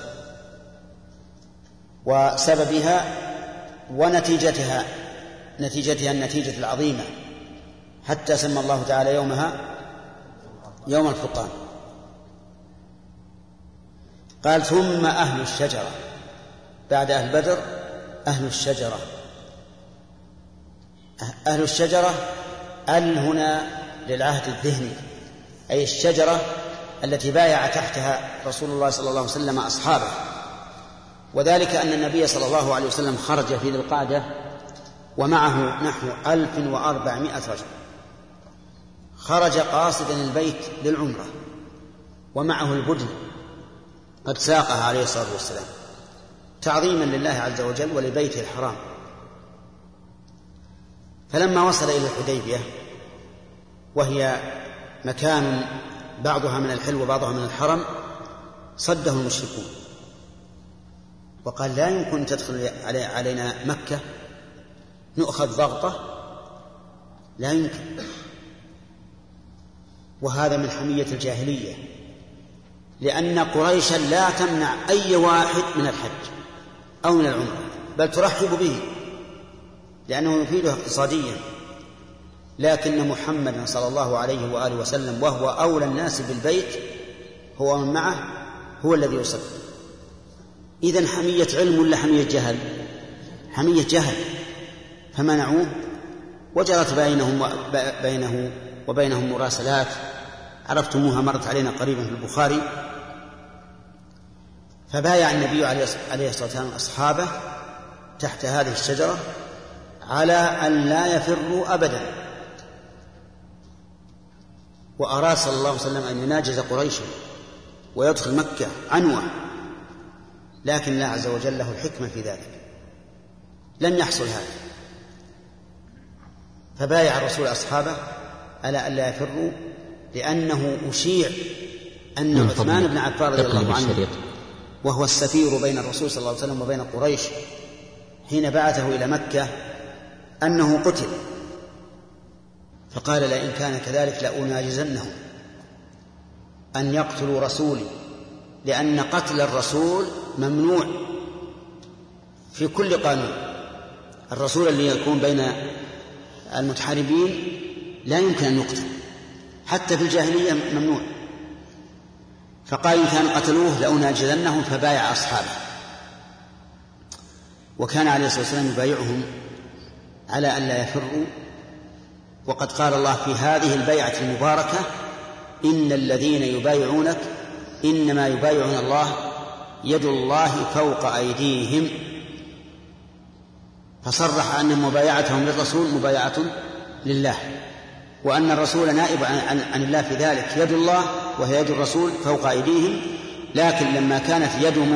وسببها ونتيجتها النتيجة العظيمة، حتى سمى الله تعالى يومها يوم الفرقان. قال: ثم أهل الشجرة، بعد أهل بدر أهل الشجرة. أهل الشجرة هنا للعهد الذهني، أي الشجرة التي بايع تحتها رسول الله صلى الله عليه وسلم أصحابه، وذلك أن النبي صلى الله عليه وسلم خرج في ذي القعدة ومعه نحو 1400 رجل، خرج قاصدا البيت للعمرة، ومعه البدن قد ساقها عليه الصلاة والسلام تعظيما لله عز وجل ولبيته الحرام. فلما وصل إلى الحديبية، وهي مكان بعضها من الحل وبعضها من الحرم، صده المشركون وقال: لا يمكن تدخل علينا مكة نؤخذ ضغطة، لا يمكن. وهذا من حمية الجاهلية، لأن قريشا لا تمنع أي واحد من الحج أو من العمرة، بل ترحب به لأنه يفيده اقتصاديا. لكن محمدا صلى الله عليه وآله وسلم وهو أولى الناس بالبيت هو من معه هو الذي يصلي. إذن حمية علم ولا حمية جهل؟ حمية جهل، فمنعوه وجرت بينه وبينهم مراسلات عرفتموها، مرت علينا قريبا في البخاري. فبايع النبي عليه الصلاة والسلام أصحابه تحت هذه الشجرة على أن لا يفروا أبدا، وأراد صلى الله عليه وسلم أن يناجز قريشا ويدخل مكة عنوة، لكن الله عز وجل له الحكمة في ذلك، لن يحصل هذا. فبايع الرسول أصحابه على أن لا يفروا، لأنه أشيع أن عثمان بن عفان رضي الله عنه وهو السفير بين الرسول صلى الله عليه وسلم وبين قريش حين بعثه إلى مكة أنه قتل، فقال لئن كان كذلك لأناجزنهم أن يقتلوا رسولي، لأن قتل الرسول ممنوع في كل قانون. الرسول اللي يكون بين المتحاربين لا يمكن أن يقتل، حتى في الجاهلية ممنوع. فقال إن كانوا قتلوه لأناجزنهم، فبايع أصحابه. وكان عليه الصلاة والسلام يبايعهم على أن لا يفروا، وقد قال الله في هذه البيعة المباركة إن الذين يبايعونك إنما يبايعون الله يد الله فوق أيديهم، فصرح أن مبايعتهم للرسول مبايعة لله، وأن الرسول نائب عن الله في ذلك، يد الله وهي يد الرسول فوق أيديهم. لكن لما كانت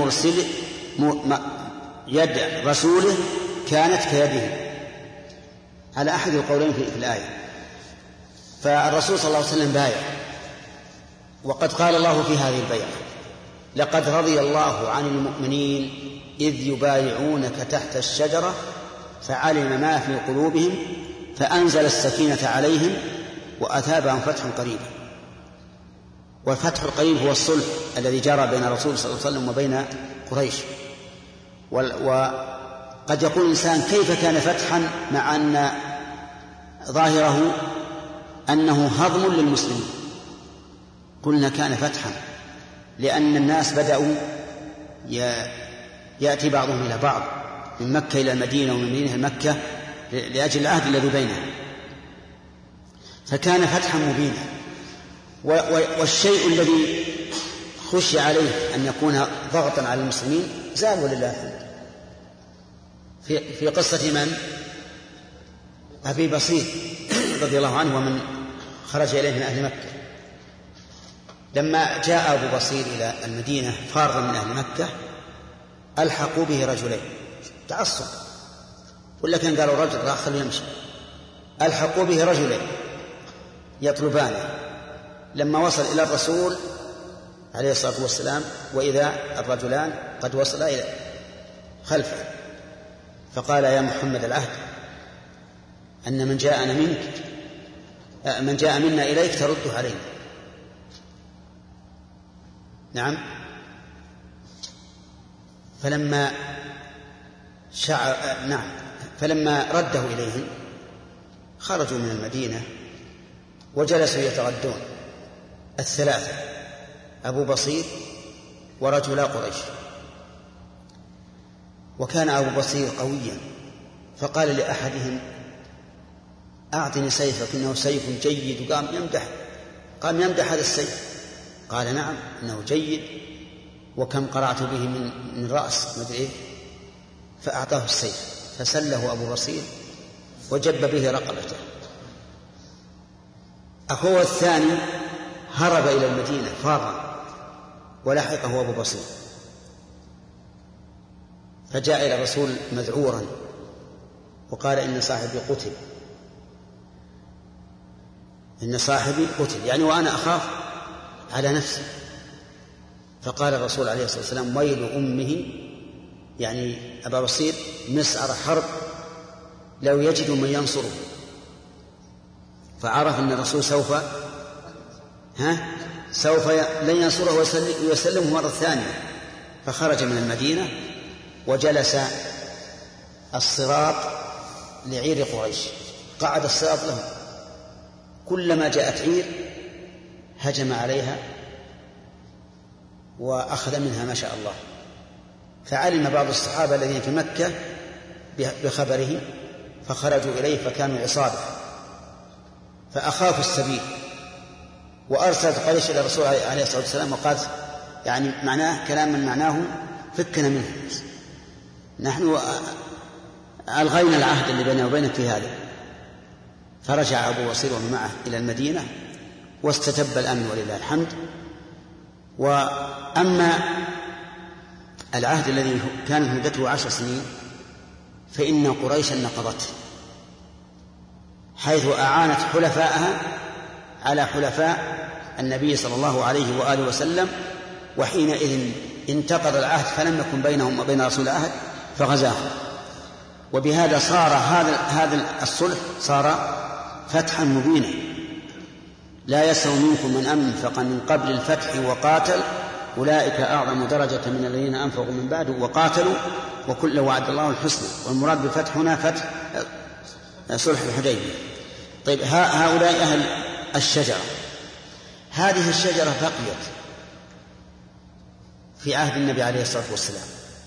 يد رسوله كانت كيده على أحد القولين في الآية. فالرسول صلى الله عليه وسلم بايع، وقد قال الله في هذه البيعة لقد رضي الله عن المؤمنين إذ يبايعونك تحت الشجرة فعلم ما في قلوبهم فأنزل السكينة عليهم وأثابهم فتحا قريبا. والفتح القريب هو الصلح الذي جرى بين الرسول صلى الله عليه وسلم وبين قريش. وقد يقول الإنسان كيف كان فتحا مع أن ظاهره أنه هضم للمسلمين؟ قلنا كان فتحا لأن الناس بدأوا يأتي بعضهم إلى بعض من مكة إلى المدينة ومن المدينة إلى مكة لأجل العهد الذي بينهم، فكان فتحا مبينا. والشيء الذي خشي عليه أن يكون ضغطا على المسلمين زال ولله الحمد. في قصة من؟ أبي بصير رضي الله عنه ومن خرج إليه من أهل مكة. لما جاء أبو بصير إلى المدينة فارغا من أهل مكة ألحقوا به رجلين، تعصب، ولا كان قالوا رجل آخر يمشي، ألحقوا به رجلين يطلبانه. لما وصل إلى الرسول عليه الصلاة والسلام وإذا الرجلان قد وصلا إلى خلفه، فقال يا محمد العهد أن من جاء منا إليك ترده علينا. نعم. فلما رده إليهم خرجوا من المدينة وجلسوا يتغدون الثلاثة، أبو بصير ورجلا قريش. وكان أبو بصير قويا، فقال لأحدهم أعطني سيفك إنه سيف جيد، قام يمدح هذا السيف. قال نعم إنه جيد، وكم قرعت به من رأس مدري، فأعطاه السيف فسله أبو بصير وجب به رقبته. أخوه الثاني هرب إلى المدينة فارا ولحقه أبو بصير، فجاء إلى الرسول مذعورا وقال إن صاحبي قتل يعني وأنا أخاف على نفسي. فقال الرسول عليه الصلاة والسلام ويل أمه، يعني أبا بصير مسعر حرب لو يجد من ينصره. فعرف أن الرسول سوف لن ينصره ويسلمه مرة ثانية، فخرج من المدينة وجلس الصراط لعير قريش، قعد الصراط له كلما جاءت عير هجم عليها وأخذ منها ما شاء الله. فعلم بعض الصحابة الذين في مكة بخبره فخرجوا إليه فكانوا عصابة، فأخافوا السبيل، وأرسلت قريش إلى الرسول عليه الصلاة والسلام وقالت يعني معناه كلاما معناه فكنا منه، نحن ألغينا العهد اللي بيننا وبينك في هذا. فرجع أبو بصير ومن معه إلى المدينة واستتب الأمن ولله الحمد. وأما العهد الذي كانت مدته 10 سنين فإن قريشا نقضته، حيث أعانت حلفاءها على حلفاء النبي صلى الله عليه وآله وسلم، وحينئذ انتقض العهد فلم يكن بينهم وبين رسول العهد فغزاهم. وبهذا صار هذا الصلح صار فتحا مبينا. لا يسع منكم من أنفق من قبل الفتح وقاتل أولئك أعظم درجة من الذين أنفقوا من بعد وقاتلوا وكل وعد الله الحسنى. والمراد بالفتح هنا فتح صلح الحديبية. طيب هؤلاء أهل الشجرة، هذه الشجرة بقيت في عهد النبي عليه الصلاة والسلام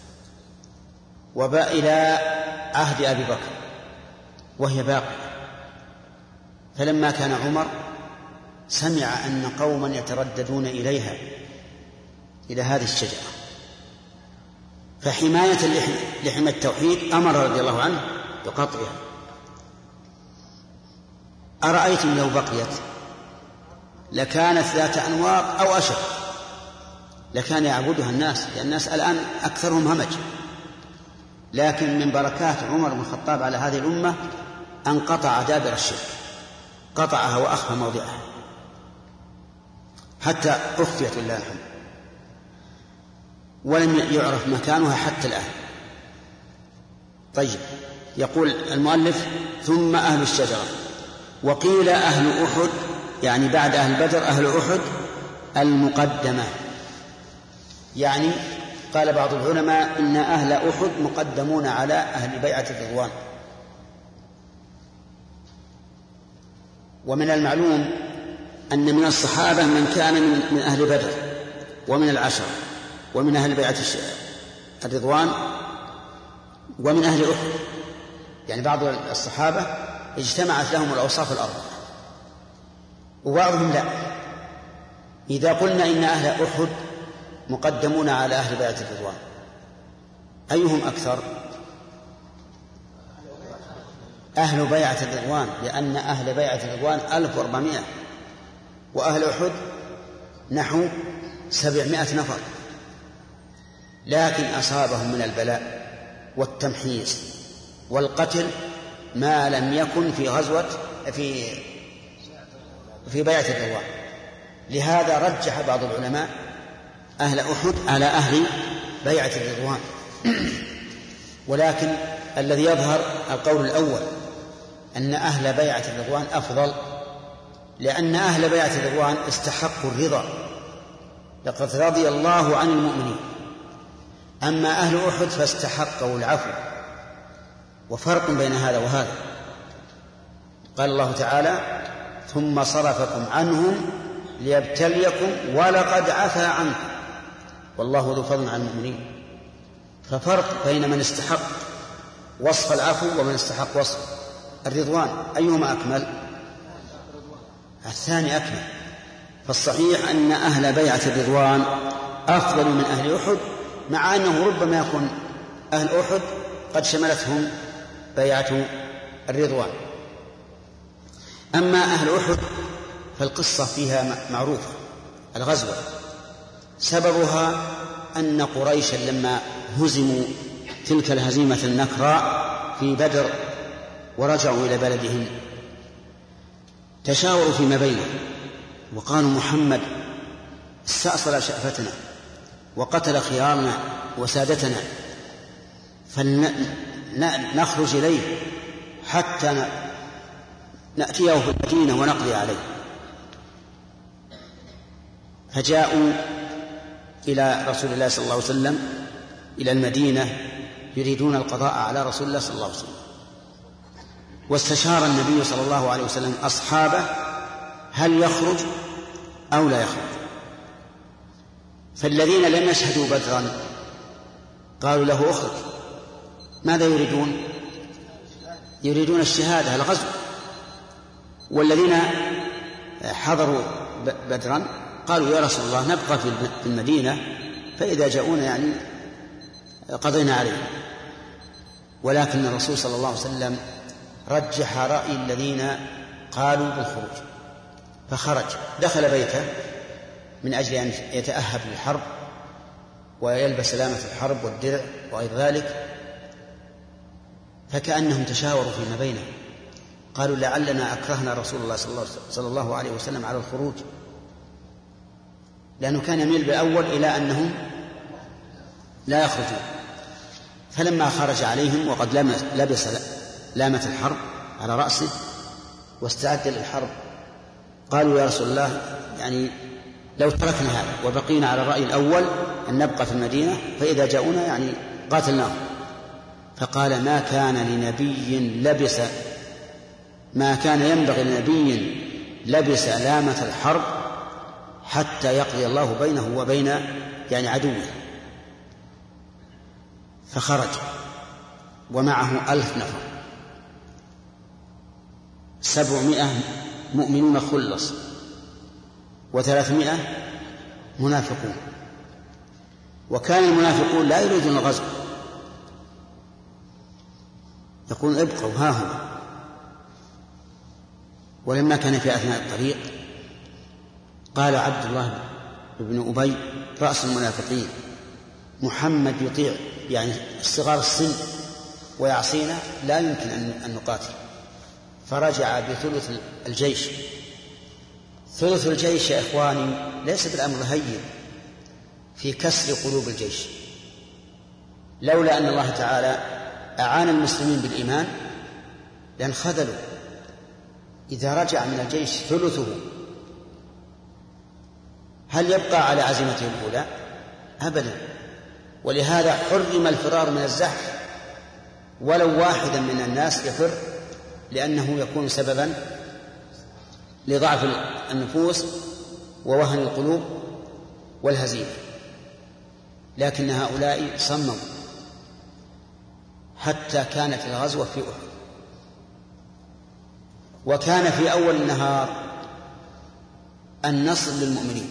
إلى عهد أبي بكر وهي باقية. فلما كان عمر سمع أن قوما يترددون إليها إلى هذه الشجرة، فحماية لحمى التوحيد أمر رضي الله عنه بقطعها. أرأيتم لو بقيت لكانت ذات أنواط أو أشد، لكان يعبدها الناس، لأن الناس الآن أكثرهم همج. لكن من بركات عمر بن الخطاب على هذه الأمة أن قطع دابر الشرك، قطعها وأخفى موضعها حتى أخفيت لله الحمد، ولم يعرف مكانها حتى الآن. طيب، يقول المؤلف ثم أهل الشجرة. وقيل أهل أحد، يعني بعد أهل بدر أهل أحد المقدمة، يعني قال بعض العلماء إن أهل أحد مقدمون على أهل بيعة الرضوان. ومن المعلوم أن من الصحابة من كان من أهل بدر ومن العشر ومن أهل بيعة الرضوان ومن أهل أحد، يعني بعض الصحابة اجتمعت لهم الأوصاف الأربعة وبعضهم لا. إذا قلنا إن أهل أحد مقدمون على أهل بيعة الرضوان أيهم أكثر؟ أهل بيعة الرضوان، لأن أهل بيعة الرضوان 1400 وأهل أحد نحو 700 نفر، لكن أصابهم من البلاء والتمحيص والقتل ما لم يكن في غزوة في بيعة الرضوان. لهذا رجح بعض العلماء أهل أحد على أهل بيعة الرضوان. ولكن الذي يظهر القول الأول أن أهل بيعة الرضوان أفضل، لأن أهل بيعة الرضوان استحقوا الرضا، لقد رضي الله عن المؤمنين. أما أهل أحد فاستحقوا العفو، وفرق بين هذا وهذا. قال الله تعالى ثم صرفكم عنهم ليبتليكم ولقد عفا عنكم والله ذو فضل على المؤمنين. ففرق بين من استحق وصف العفو ومن استحق وصف الرضوان. أيهما أكمل؟ الثاني أكمل. فالصحيح أن أهل بيعة الرضوان أفضل من أهل أحد، مع أنه ربما يكون أهل أحد قد شملتهم بيعة الرضوان. أما أهل أحد فالقصة فيها معروفة. الغزوة سببها أن قريشا لما هزموا تلك الهزيمة النكراء في بدر ورجعوا إلى بلدهم تشاوروا فيما بينهم وقالوا محمد استأصل شأفتنا وقتل خيارنا وسادتنا، فلنخرج إليه حتى نأتيه في المدينة ونقضي عليه. فجاءوا إلى رسول الله صلى الله عليه وسلم إلى المدينة يريدون القضاء على رسول الله صلى الله عليه وسلم. واستشار النبي صلى الله عليه وسلم أصحابه هل يخرج أو لا يخرج. فالذين لم يشهدوا بدرا قالوا له اخرج. ماذا يريدون؟ يريدون الشهادة الغزو. والذين حضروا بدرا قالوا يا رسول الله نبقى في المدينة فإذا جاءونا يعني قضينا عليهم. ولكن الرسول صلى الله عليه وسلم رجح رأي الذين قالوا بالخروج، فخرج دخل بيته من أجل أن يتأهب للحرب ويلبس سلامة الحرب والدرع وغير ذلك. فكأنهم تشاوروا فيما بينهم، قالوا لعلنا أكرهنا رسول الله صلى الله عليه وسلم على الخروج، لأنه كان يميل بالأول إلى أنهم لا يخرجون. فلما خرج عليهم وقد لبس لامة الحرب على رأسه واستعد للحرب قالوا يا رسول الله يعني لو تركنا هذا وبقينا على الرأي الأول أن نبقى في المدينة فإذا جاءونا يعني قاتلناهم. فقال ما كان ينبغي لنبي لبس لامة الحرب حتى يقضي الله بينه وبين يعني عدوه. فخرج ومعه 1000 نفر، 700 مؤمنون خلص و300 منافقون. وكان المنافقون لا يريدون الغزو، يقولون ابقوا ها هنا. ولما كان في أثناء الطريق قال عبد الله بن أبي رأس المنافقين محمد يطيع يعني صغار السن ويعصينا لا يمكن أن نقاتل. فرجع بثلث الجيش. ثلث الجيش يا إخواني ليس بالأمر هين في كسر قلوب الجيش، لولا أن الله تعالى أعان المسلمين بالإيمان لانخذلوا. إذا رجع من الجيش ثلثه هل يبقى على عزيمته الأولى؟ أبدا. ولهذا حرم الفرار من الزحف ولو واحدا من الناس يفر، لأنه يكون سببا لضعف النفوس ووهن القلوب والهزيمة. لكن هؤلاء صمموا حتى كانت الغزوة في أحد. وكان في أول النهار النصر للمؤمنين،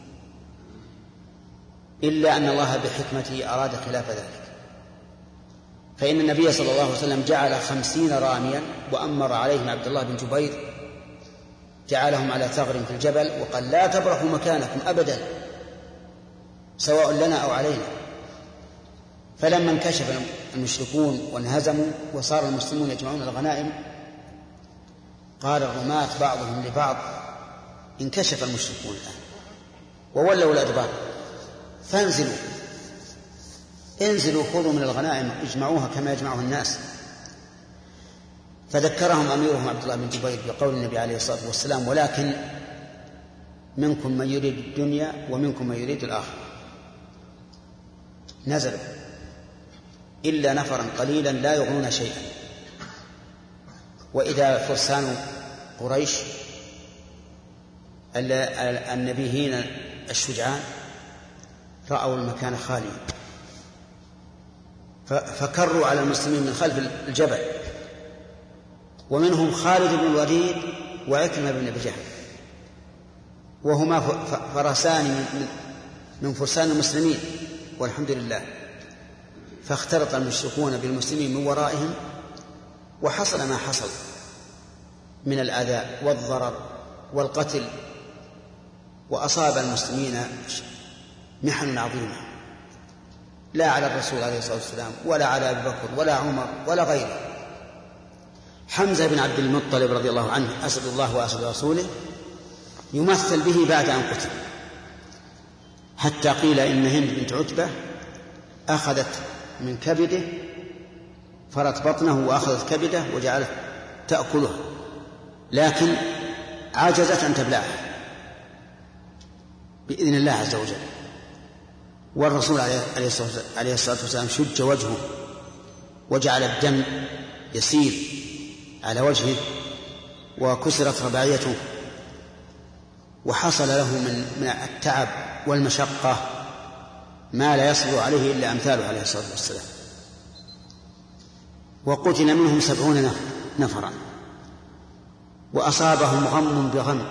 إلا أن الله بحكمته أراد خلاف ذلك. فإن النبي صلى الله عليه وسلم جعل 50 راميا وأمر عليهم عبد الله بن جبير، جعلهم على ثغر في الجبل وقال لا تبرحوا مكانكم أبدا سواء لنا أو علينا. فلما انكشف المشركون وانهزموا وصار المسلمون يجمعون الغنائم قال الرماة بعضهم لبعض انكشف المشركون الآن وولوا الأدبار انزلوا خذوا من الغنائم اجمعوها كما يجمعها الناس. فذكرهم أميرهم عبد الله بن جبير بقول النبي عليه الصلاة والسلام ولكن منكم من يريد الدنيا ومنكم من يريد الآخرة. نزلوا إلا نفرا قليلا لا يغنون شيئا. وإذا فرسان قريش النبيين الشجعان رأوا المكان خاليا فكروا على المسلمين من خلف الجبل، ومنهم خالد بن الوليد وعكرمة بن أبي جهل، وهما فرسان من فرسان المسلمين والحمد لله. فاختلط المشركون بالمسلمين من ورائهم وحصل ما حصل من الأذى والضرر والقتل، وأصاب المسلمين محن عظيمة لا على الرسول عليه الصلاة والسلام ولا على أبي بكر ولا عمر ولا غيره. حمزة بن عبد المطلب رضي الله عنه أسد الله وأسد رسوله يمثل به بعد أن قتل، حتى قيل إن هند بنت عتبة أخذت من كبده فرت بطنه وأخذت كبده وجعلت تأكله، لكن عجزت أن تبلعه بإذن الله عز وجل. والرسول عليه الصلاة والسلام شج وجهه وجعل الدم يسيل على وجهه وكسرت رباعيته وحصل له من التعب والمشقة ما لا يصبر عليه إلا أمثاله عليه الصلاة والسلام. وقتل منهم 70 نفرا وأصابهم غم بغم،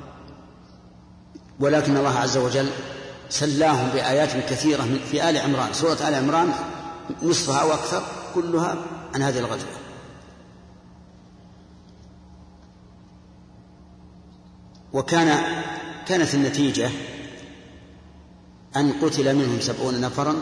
ولكن الله عز وجل سلاهم بآيات كثيرة في آل عمران. سورة آل عمران نصفها أو أكثر كلها عن هذه الغزوة. كانت النتيجة أن قتل منهم 70 نفرا.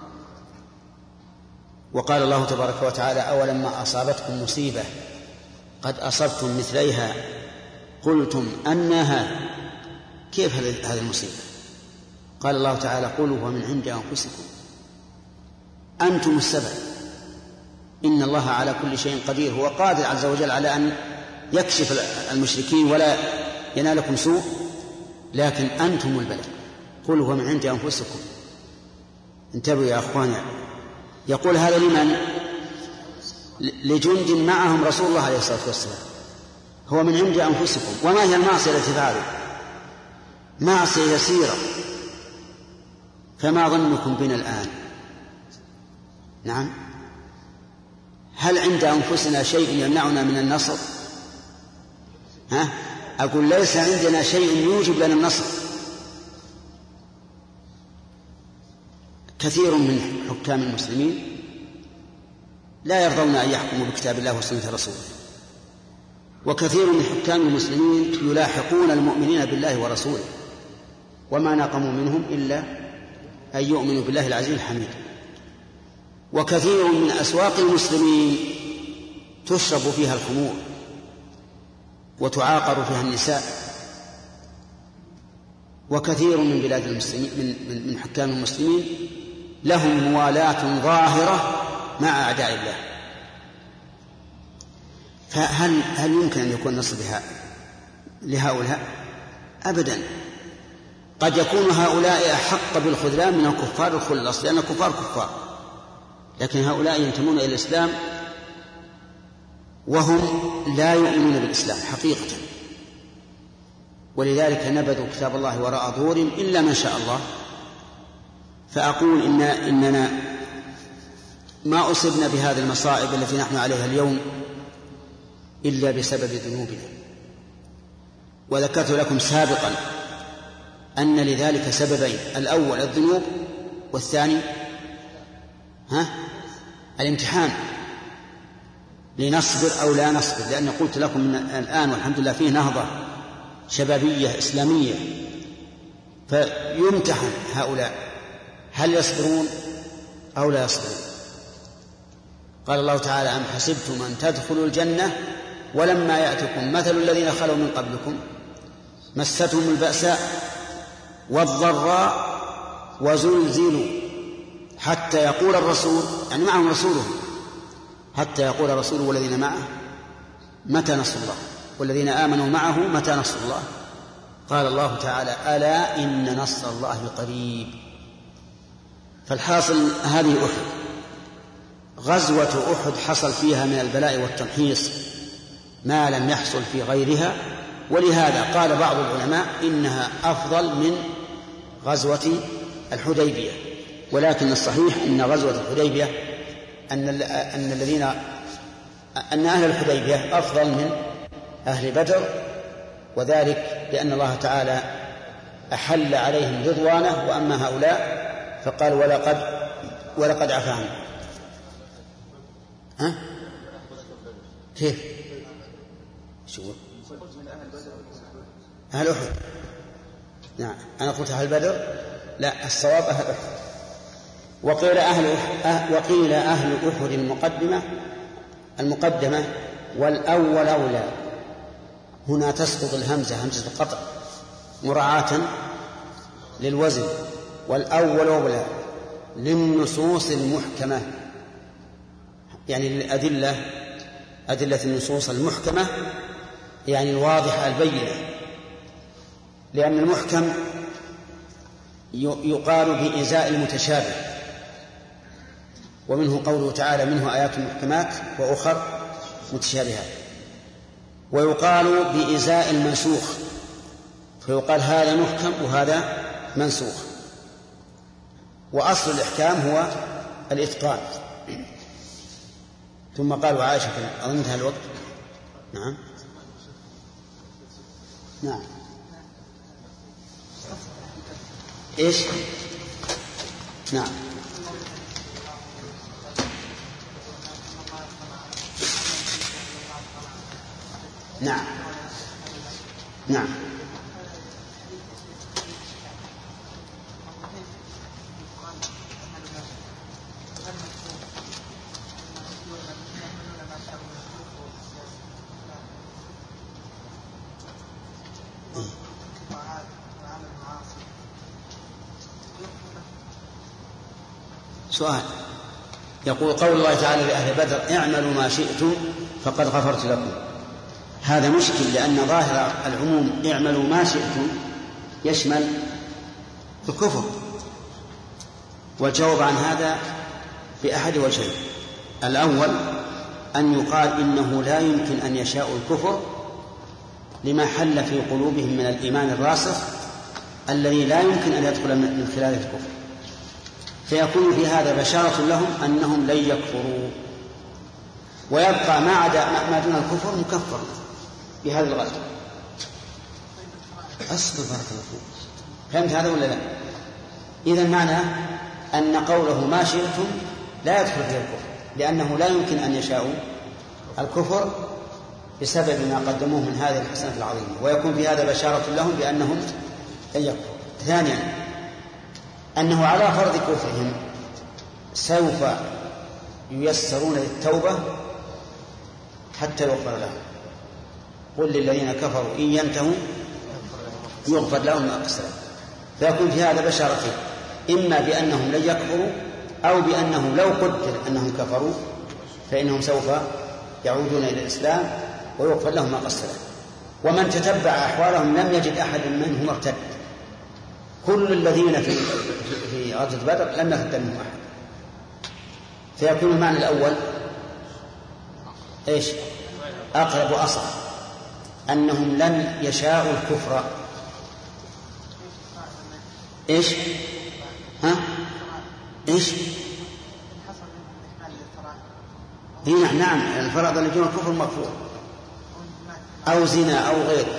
وقال الله تبارك وتعالى: أولما أصابتكم مصيبة قد أصبتم مثليها قلتم أنى هذا. كيف هذه المصيبة؟ قال الله تعالى: قل هو من عند أنفسكم أنتم السبب إن الله على كل شيء قدير. هو قادر عز وجل على أن يكشف المشركين ولا ينالكم سوء، لكن أنتم البلاء. قل هو من عند أنفسكم. انتبهوا يا أخواني. يقول هذا لمن؟ لجند معهم رسول الله عليه الصلاة والسلام. هو من عند أنفسكم. وما هي المعصية التي فعلوا؟ معصية يسيرة. فما ظنكم بنا الآن؟ نعم، هل عند أنفسنا شيء يمنعنا من النصر؟ أقول ليس عندنا شيء يوجب لنا النصر. كثير من حكام المسلمين لا يرضون أن يحكموا بكتاب الله وسنة رسوله، وكثير من حكام المسلمين يلاحقون المؤمنين بالله ورسوله، وما نقموا منهم إلا أن يؤمنوا بالله العزيز الحميد. وكثير من أسواق المسلمين تشرب فيها الخمور وتعاقر فيها النساء. وكثير من بلاد المسلمين من حكام المسلمين لهم موالاة ظاهرة مع أعداء الله. فهل يمكن أن يكون نصر لهؤلاء؟ أبدا. قد يكون هؤلاء أحق بالخذلان من الكفار الخلص، لأن الكفار كفار، لكن هؤلاء ينتمون إلى الإسلام وهم لا يؤمنون بالإسلام حقيقة، ولذلك نبذوا كتاب الله وراء ظهورهم إلا من شاء الله. فأقول إننا ما أصبنا بهذه المصائب التي نحن عليها اليوم إلا بسبب ذنوبنا. وذكرت لكم سابقا أن لذلك سببين: الأول الذنوب، والثاني الامتحان، لنصبر أو لا نصبر. لأن قلت لكم من الآن والحمد لله فيه نهضة شبابية إسلامية، فيمتحن هؤلاء هل يصبرون أو لا يصبرون. قال الله تعالى: أم حسبتم أن تدخلوا الجنة ولما يأتكم مثل الذين خلوا من قبلكم مستهم البأساء والضراء وزلزلوا حتى يقول الرسول، يعني معهم رسولهم، حتى يقول الرسول والذين معه متى نصر الله، والذين آمنوا معه متى نصر الله. قال الله تعالى: ألا إن نصر الله قريب. فالحاصل هذه أحد، غزوة أحد حصل فيها من البلاء والتمحيص ما لم يحصل في غيرها، ولهذا قال بعض العلماء إنها أفضل من غزوة الحديبية. ولكن الصحيح أن غزوة الحديبية أن أهل الحديبية أفضل من أهل بدر، وذلك لأن الله تعالى أحل عليهم رضوانه، وأما هؤلاء فقال ولقد عفا عنهم. كيف؟ شو أهل أحد؟ نعم، أنا قلت أهل بدر، لا، الصواب أهل أحد. وقيل أهل أحد المقدمة والأول أولى. هنا تسقط الهمزة همزة القطع مراعاة للوزن. والأول أولى للنصوص المحكمة، يعني أدلة النصوص المحكمة، يعني الواضحة البينة. لأن المحكم يقال بإزاء المتشابه، ومنه قوله تعالى: منه آيات محكمات وأخر متشابهات. ويقال بإزاء المنسوخ، فيقال هذا محكم وهذا منسوخ. وأصل الإحكام هو الإتقان. ثم قال وعائشة أظن انتهى الوقت. نعم نعم إيش نعم نعم نعم سؤال يقول قول الله تعالى لأهل بدر اعملوا ما شئتم فقد غفرت لكم. هذا مشكل لأن ظاهر العموم اعملوا ما شئتم يشمل الكفر، والجواب عن هذا بأحد وجهين. الأول أن يقال إنه لا يمكن أن يشاءوا الكفر لما حل في قلوبهم من الإيمان الراسخ الذي لا يمكن أن يدخل من خلاله الكفر، فيكون في هذا بشارة لهم أنهم لن يكفروا، ويبقى ما دون الكفر مكفر بهذا الغزو. أصبر بارك الله فيك. فهمت هذا ولا لا؟ إذن معنى أن قوله ما شئتم لا يدخل فيه الكفر، لأنه لا يمكن أن يشاءوا الكفر بسبب ما قدموه من هذه الحسنة العظيمة، ويكون في هذا بشارة لهم بأنهم لن يكفروا. ثانيا أنه على فرض كفرهم سوف ييسرون للتوبة حتى يغفر لهم. قل للذين كفروا إن ينتهوا يغفر لهم ما قد سلف. فيكون في هذا بشارتين، إما بأنهم لن يكفروا أو بأنه لو قدر أنهم كفروا فإنهم سوف يعودون إلى الإسلام ويغفر لهم ما قد سلف. ومن تتبع أحوالهم لم يجد أحد منهم ارتد، كل الذين في غزوة بدر لم يرتد منهم أحد. فيكون المعنى الأول إيش أقرب وأصح، أنهم لن يشاءوا الكفر. إيش إيش نعم الفرض الذي دون الكفر مغفور، أو زنا أو غيره.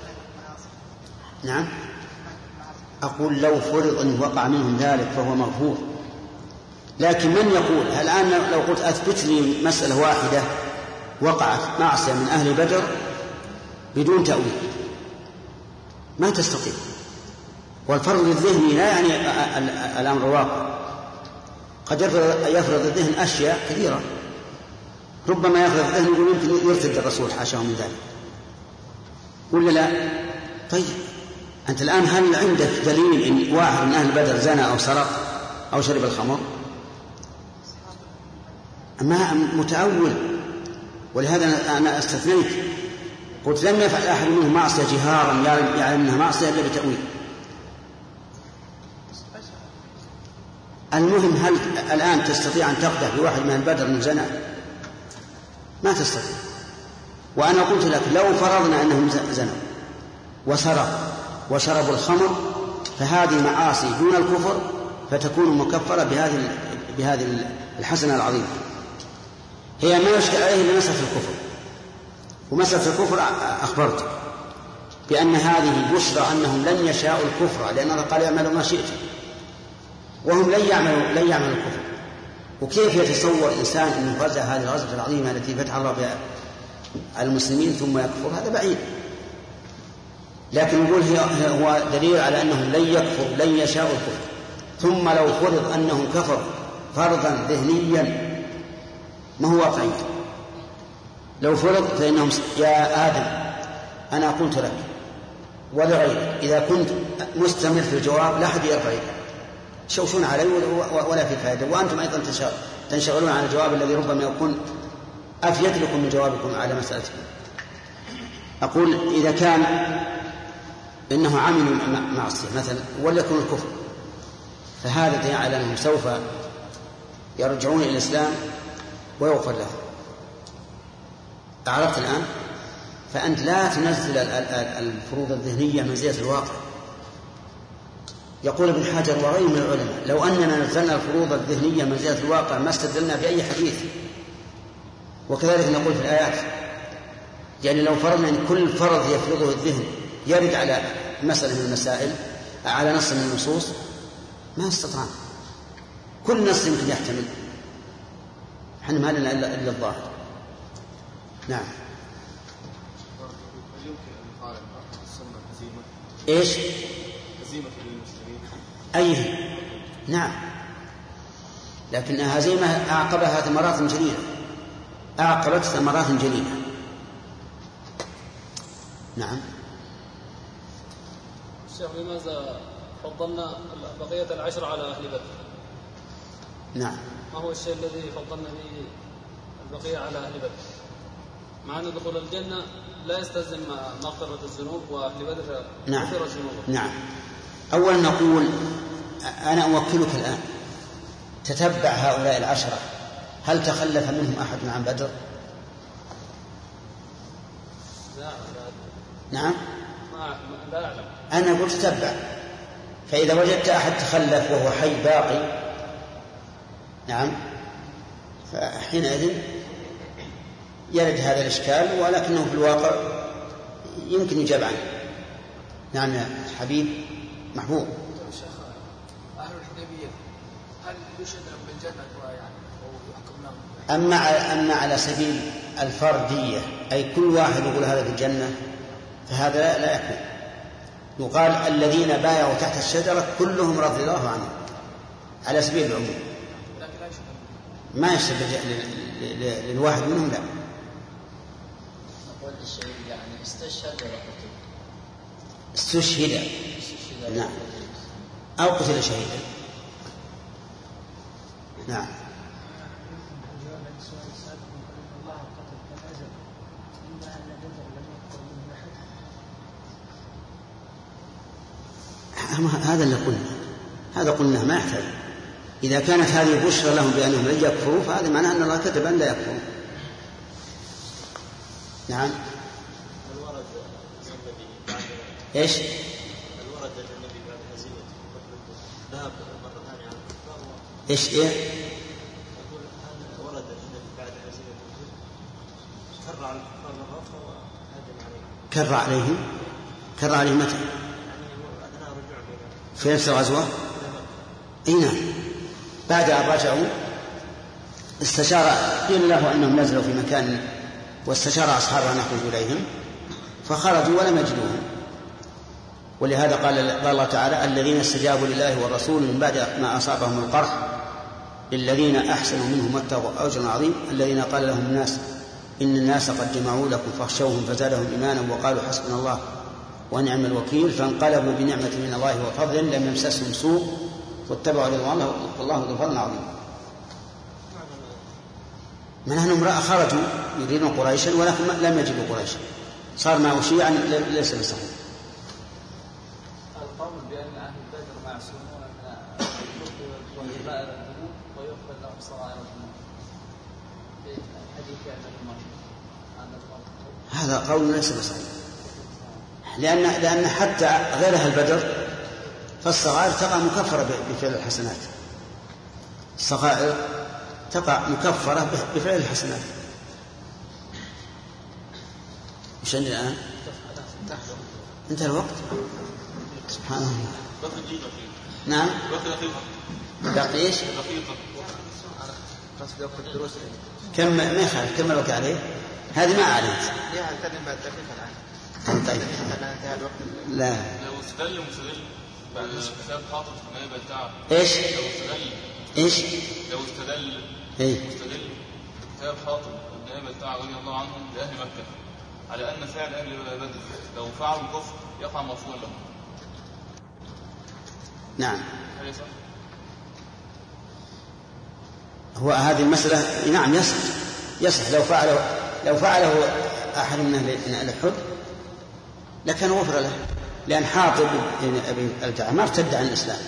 نعم أقول لو فرض أن وقع منهم ذلك فهو مغفور. لكن من يقول الآن لو قلت أثبت لي مسألة واحدة وقعت معصية من أهل بدر بدون تأويل، ما تستطيع. والفرض الذهني لا يعني الأمر الواقع، قد يفرض الذهن أشياء كثيرة، ربما يفرض الذهن يقول يمكن يرتد الرسول حاشاه من ذلك ولا لا. طيب أنت الآن هل عندك دليل إن واحد من أهل بدر زنى أو سرق أو شرب الخمر؟ ما متأول. ولهذا أنا استثنيت قلت لم يفعل أحد منهم معصية جهارا يعلم أنها معصية إلا بتأويل. المهم هل الآن تستطيع أن تقدح بواحد من البدر من زنا؟ ما تستطيع. وأنا قلت لك لو فرضنا أنهم زنوا وسرق وشربوا الخمر فهذه معاصي دون الكفر، فتكون مكفرة بهذه الحسنة العظيمة. هي ما يشكل عليه إلا مسألة الكفر، ومسألة الكفر أخبرت بأن هذه بشرى أنهم لن يشاءوا الكفر، لأن الله قال يعملوا ما شئت، وهم لن يعملوا الكفر. وكيف يتصور إنسان أن يغزى هذه الغزوة العظيمة التي فتح الله بها على المسلمين ثم يكفر؟ هذا بعيد. لكن نقول هو دليل على أنهم لن يكفروا لن يشاءوا الكفر. ثم لو فرض أنهم كفروا فرضا ذهنيا ما هو واقعي، لو فرض فإنهم يا آدم أنا قلت لك ولغيرك إذا كنت مستمر في الجواب لا أحد يرفع يده، تشوشون علي ولا في فائدة، وأنتم أيضا تنشغلون عن الجواب الذي ربما يكون أفيد لكم من جوابكم على مسألتكم. أقول إذا كان إنه عملوا معصية مثلا وليكن الكفر، فهذا دليل على أنهم سوف يرجعون إلى الإسلام ويغفر لهم. أعرفت الآن؟ فأنت لا تنزل الفروض الذهنية منزلة الواقع. يقول ابن حجر وغيره من العلماء لو أننا نزلنا الفروض الذهنية منزلة الواقع ما استدلنا بأي حديث. وكذلك نقول في الآيات، يعني لو فرضنا أن كل فرض يفرضه الذهن يرد على مسألة من المسائل على نص من النصوص ما استطعنا، كل نص يمكن يحتمل، حنا ما لنا إلا الظاهر. نعم. إيش؟ هزيمة للمسلمين. أيه؟ نعم، لكنها هزيمة أعقبها ثمرات جليلة، أعقبت ثمرات جليلة. نعم. الشيخ لماذا فضلنا بقية العشر على أهل بدر؟ نعم. ما هو الشيء الذي فضلنا به البقية على أهل بدر؟ مع أن دخول الجنة لا يستلزم مغفرة الذنوب وأهل بدر غفر الذنوب. نعم. أولا نقول أنا أوكلك الآن تتبع هؤلاء العشرة هل تخلف منهم أحد عن بدر؟ لا. نعم. لا أعلم. أنا أقول تتبع، فإذا وجدت أحد تخلف وهو حي باقي نعم فحينئذ يرد هذا الإشكال، ولكنه في الواقع يمكن يجاب عنه. نعم يا حبيب محبوب. أهل الحديبية هل يشهد لهم بالجنة يعني أو يحكم لهم؟ أما على سبيل الفردية أي كل واحد يقول هذا في الجنة فهذا لا يكون. يقال الذين بايعوا تحت الشجرة كلهم رضي الله عنهم على سبيل العموم، ما يشهد للواحد منهم. لا. نقول الشهيد يعني استشهد ولا قتل؟ استشهد. نعم. أو قتل شهيدا. نعم. هذا اللي قلنا، هذا قلنا ما يحتاج. إذا كانت هذه بشرى لهم بأنهم لن يكفروا فهذا معناه أن الله كتب أن لا يكفروا. نعم. إيش؟ الورد النبي بعد هزيمة ذهب مرة ثانية على الكفار. إيش إيه؟ يقول ورد النبي بعد هزيمة كر على الكفار مرة أخرى وهدم عليهم. كر عليهم؟ كر عليهم متى؟ في نفس الغزوة؟ نعم. بعد أن رجعوا استشار، قيل له أنهم نزلوا في مكان واستشار أصحابه أن يخرجوا إليهم فخرجوا ولم يجدوهم. ولهذا قال الله تعالى الذين استجابوا لله والرسول من بعد ما أصابهم القرح للذين أحسنوا منهم واتقوا أجر عظيم الذين قال لهم الناس إن الناس قد جمعوا لكم فاخشوهم فزادهم إيمانا وقالوا حسبنا الله ونعم الوكيل فانقلبوا بنعمة من الله وفضل لم يمسسهم سوء واتبعوا رضوان الله والله ذو فضل عظيم. من أنهم خرجوا يريدون قريشا ولكن لم يجدوا قريشا، صار معه شيعا ليس بصحيح. القول بأن أهل بدر معصومون من كبائر الذنوب ويغفر لهم صغائر الذنوب في حديث هذا قول ليس بصحيح، لأن حتى غير أهل بدر فالصغائر تقع مكفرة بفعل الحسنات، الصغائر تقع مكفرة بفعل الحسنات. مش عندي الآن؟ انتهى الوقت. سبحان الله. نعم. باقي ايش؟ كم ما يخالف كم الوقت عليه؟ هذه ما عليك. طيب. لا. لو استدل مستدل بعد كتاب حاطط في النائب بتاعه. ايش؟ لو استدل. ايش؟ لو استدل. مستدل كتاب حاطط النائب بتاعه رضي الله عنهم لأهل مكة على أن فعل أهل بدر لو فعلوا الكفر يقع مغفورا لهم. نعم. هو هذه المسألة نعم يصح لو فعله أحد من أهل أحد لكن غفر له، لأن حاطب أبي الجعد ما ارتد عن الإسلام.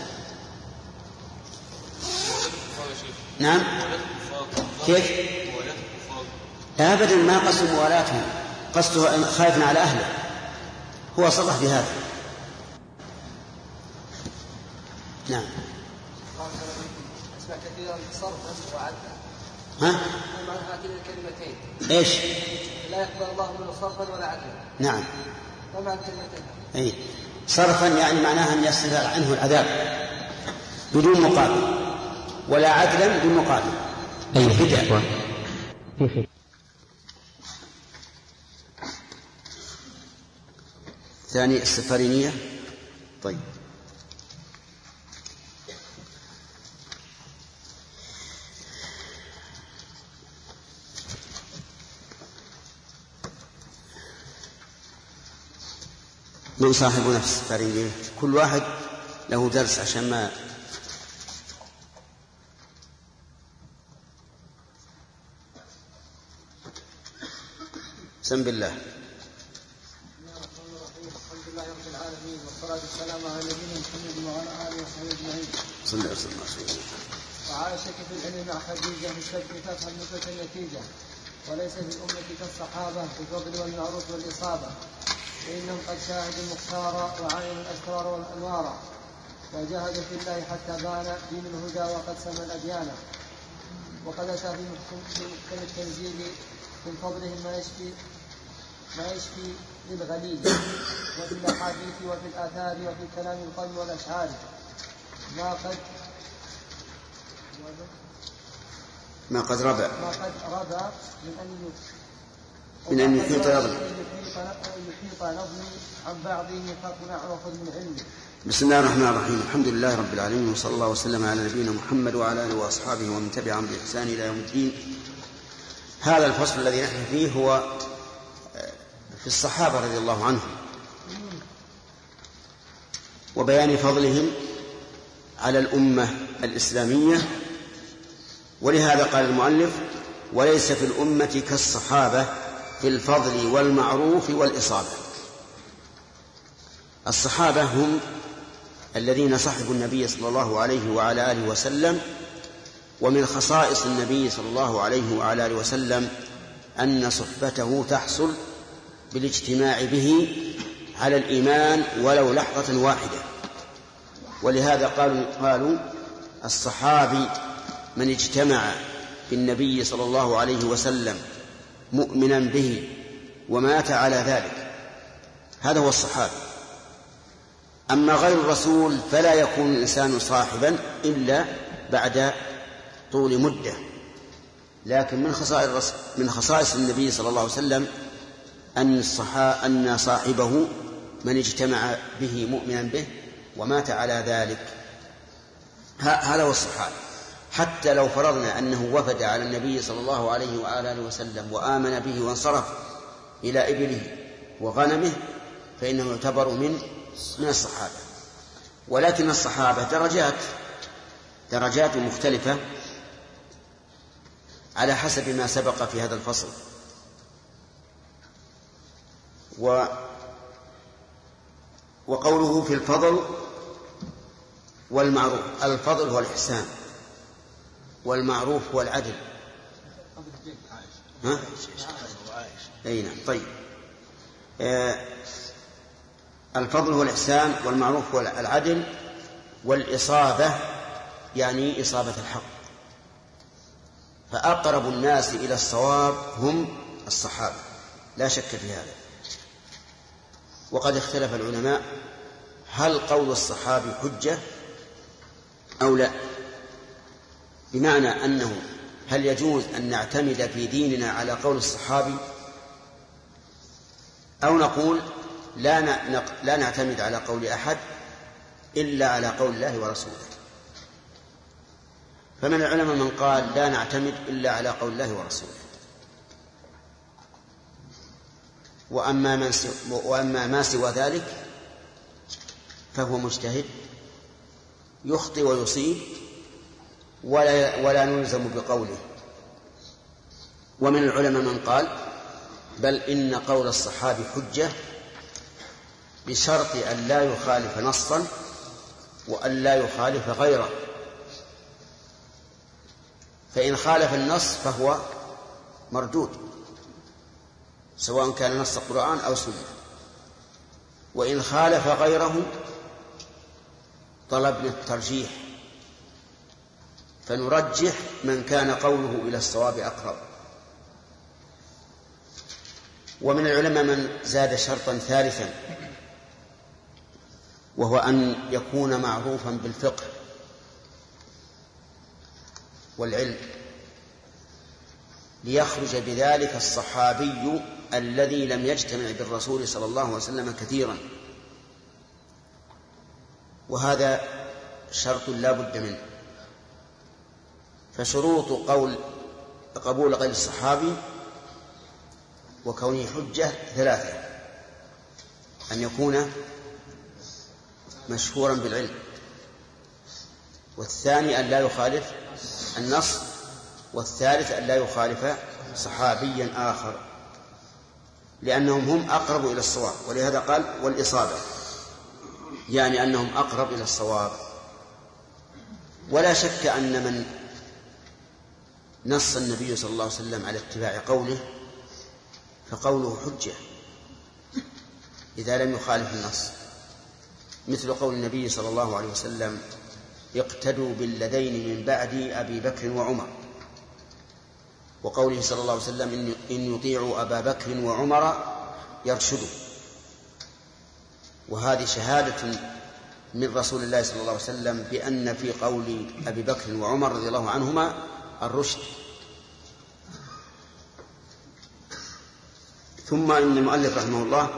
نعم. كيف؟ أبدا ما قصوا موالاتهم، قصده خائف على أهله، هو صرح بهذا. نعم. أسمع كثيرا صرفا وعدلا. ها؟ معنى هاتين الكلمتين إيش؟ لا يقبل الله منه صرفا ولا عدلا. نعم. ما معنى الكلمتين؟ أي صرفا يعني معناها أن يصرف عنه العذاب بدون مقابل، ولا عدلا بدون مقابل. أي فداء. ثاني السفارينية. طيب. من صاحب نفس السفارينية؟ كل واحد له درس عشان ما سم بالله. الحمد لله رب العالمين والصلاة والسلام على نبينا محمد وعلى آله وصحبه أجمعين. صلى الله عليه وسلم. وعائشة في العلم مع خديجة في الشرك تفهم مثل النتيجة، وليس في الأمة كالصحابة في الفضل والمعروف والإصابة، فإنهم قد شاهدوا المختار وعاينوا الأسرار والأنوار، وجاهدوا في الله حتى بان دين الهدى وقد سمى الأديان، وقد أتى في محكم التنزيل من فضلهم ما يشفي للغليل، وفي الأحاديث وفي الآثار وفي كلام القلب والأشعار ما قد ربى من أن يحيط نظمي عن بعضه فاقنع وخذ من علمه. بسم الله الرحمن الرحيم. الحمد لله رب العالمين، وصلى الله وسلم على نبينا محمد وعلى آله وأصحابه ومن تبعهم بإحسان إلى يوم الدين. هذا الفصل الذي نحن فيه هو في الصحابة رضي الله عنهم وبيان فضلهم على الأمة الإسلامية، ولهذا قال المؤلف: وليس في الأمة كالصحابة في الفضل والمعروف والإصابة. الصحابة هم الذين صحبوا النبي صلى الله عليه وعلى آله وسلم، ومن خصائص النبي صلى الله عليه وعلى آله وسلم أن صحبته تحصل بالاجتماع به على الإيمان ولو لحظة واحدة. ولهذا قالوا الصحابي من اجتمع بالنبي صلى الله عليه وسلم مؤمنا به ومات على ذلك، هذا هو الصحابي. أما غير الرسول فلا يكون الإنسان صاحبا إلا بعد طول مدة، لكن من خصائص النبي صلى الله عليه وسلم أن صاحبه من اجتمع به مؤمنا به ومات على ذلك، هذا هو الصحابي. حتى لو فرضنا أنه وفد على النبي صلى الله عليه وعلى آله وسلم وآمن به وانصرف إلى إبله وغنمه فإنه يعتبر من الصحابة. ولكن الصحابة درجات مختلفة على حسب ما سبق في هذا الفصل. وقوله في الفضل والمعروف، الفضل هو الإحسان والمعروف هو العدل. أي نعم. طيب، الفضل هو الإحسان والمعروف هو العدل، والإصابة يعني إصابة الحق. فأقرب الناس إلى الصواب هم الصحابة لا شك في هذا. وقد اختلف العلماء هل قول الصحابي حجة أو لا، بمعنى أنه هل يجوز أن نعتمد في ديننا على قول الصحابي، أو نقول لا نعتمد على قول أحد إلا على قول الله ورسوله. فمن العلماء من قال لا نعتمد إلا على قول الله ورسوله، وأما ما سوى ذلك فهو مجتهد يخطئ ويصيب ولا نلزم بقوله. ومن العلماء من قال بل إن قول الصحابي حجة بشرط أن لا يخالف نصا وأن لا يخالف غيره، فإن خالف النص فهو مردود سواء كان نص القرآن أو سنة. وإن خالف غيره طلبنا الترجيح، فنرجح من كان قوله إلى الصواب أقرب. ومن العلماء من زاد شرطا ثالثا، وهو أن يكون معروفا بالفقه والعلم، ليخرج بذلك الصحابي الذي لم يجتمع بالرسول صلى الله عليه وسلم كثيرا، وهذا شرط لا بد منه. فشروط قبول غير الصحابي وكونه حجة ثلاثة: أن يكون مشهورا بالعلم، والثاني أن لا يخالف النص، والثالث أن لا يخالف صحابيا آخر، لأنهم هم أقرب إلى الصواب. ولهذا قال والإصابة، يعني أنهم أقرب إلى الصواب. ولا شك أن من نص النبي صلى الله عليه وسلم على اتباع قوله فقوله حجة إذا لم يخالف النص، مثل قول النبي صلى الله عليه وسلم: اقتدوا بالذين من بعد أبي بكر وعمر، وقوله صلى الله عليه وسلم: إن يطيعوا أبا بكر وعمر يرشدوا. وهذه شهادة من رسول الله صلى الله عليه وسلم بأن في قول أبي بكر وعمر رضي الله عنهما الرشد. ثم إن المؤلف رحمه الله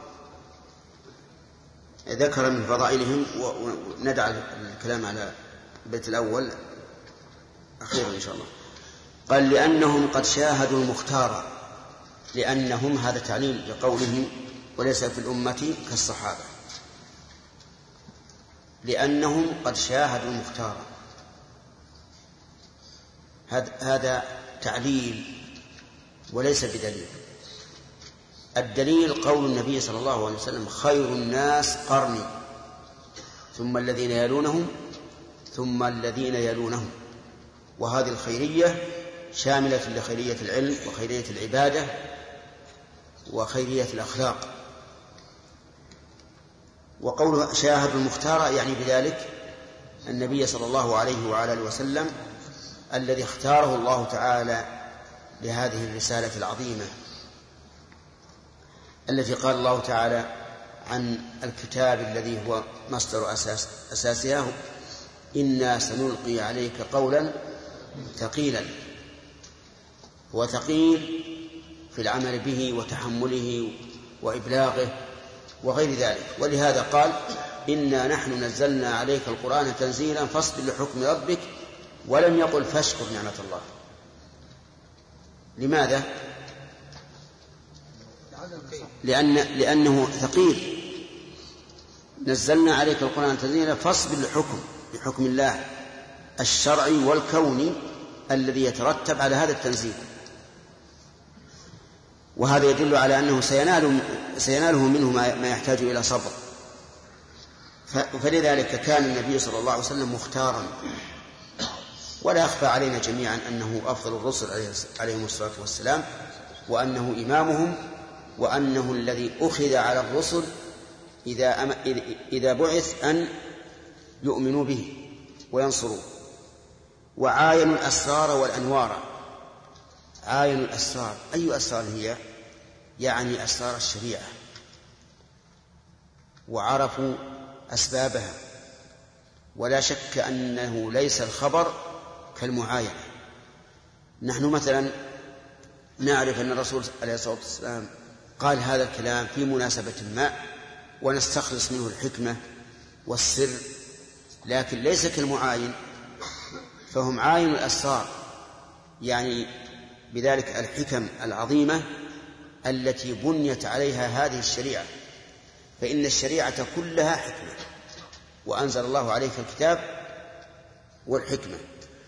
ذكر من فضائلهم، وندع الكلام على البيت الأول أخيرا إن شاء الله. قال: لأنهم قد شاهدوا المختار، لأنهم هذا تعليل لقولهم وليس في الأمة كالصحابة، لأنهم قد شاهدوا المختار، هذا تعليل وليس بدليل. الدليل قول النبي صلى الله عليه وسلم: خير الناس قرني ثم الذين يلونهم ثم الذين يلونهم. وهذه الخيرية شاملة لخيرية العلم وخيرية العبادة وخيرية الأخلاق. وقوله شاهد المختار يعني بذلك النبي صلى الله عليه وعلى آله وسلم الذي اختاره الله تعالى لهذه الرسالة العظيمة التي قال الله تعالى عن الكتاب الذي هو مصدر أساسها: إنا سنلقي عليك قولا ثقيلا. هو ثقيل في العمل به وتحمله وإبلاغه وغير ذلك. ولهذا قال: إنا نحن نزلنا عليك القرآن تنزيلا فاصبر لحكم ربك، ولم يقل فاشكر نعمة الله. لماذا؟ لأنه ثقيل. نزلنا عليك القرآن تنزيلا فاصبر لحكم الله الشرعي والكوني الذي يترتب على هذا التنزيل. وهذا يدل على أنه سيناله منه ما يحتاج إلى صبر. فلذلك كان النبي صلى الله عليه وسلم مختارا. ولا يخفى علينا جميعا أنه أفضل الرسل عليهم الصلاة والسلام، وأنه إمامهم، وأنه الذي أخذ على الرسل إذا بعث أن يؤمنوا به وينصروه. وعاينوا الأسرار والأنوار. عاينوا الأسرار، أي أسرار هي؟ يعني أسرار الشريعة، وعرفوا أسبابها. ولا شك أنه ليس الخبر كالمعاينة. نحن مثلا نعرف أن الرسول عليه الصلاة والسلام قال هذا الكلام في مناسبة ما ونستخلص منه الحكمة والسر، لكن ليس كالمعاين، فهم عاين الأسرار، يعني بذلك الحكم العظيمة التي بنيت عليها هذه الشريعة. فإن الشريعة كلها حكمة، وأنزل الله عليك الكتاب والحكمة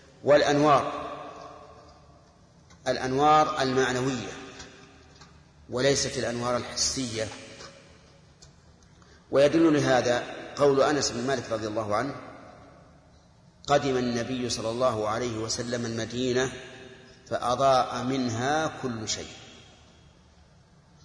الأنوار المعنوية وليست الأنوار الحسية. ويدل لهذا قول أنس بن مالك رضي الله عنه: قدم النبي صلى الله عليه وسلم المدينة فأضاء منها كل شيء.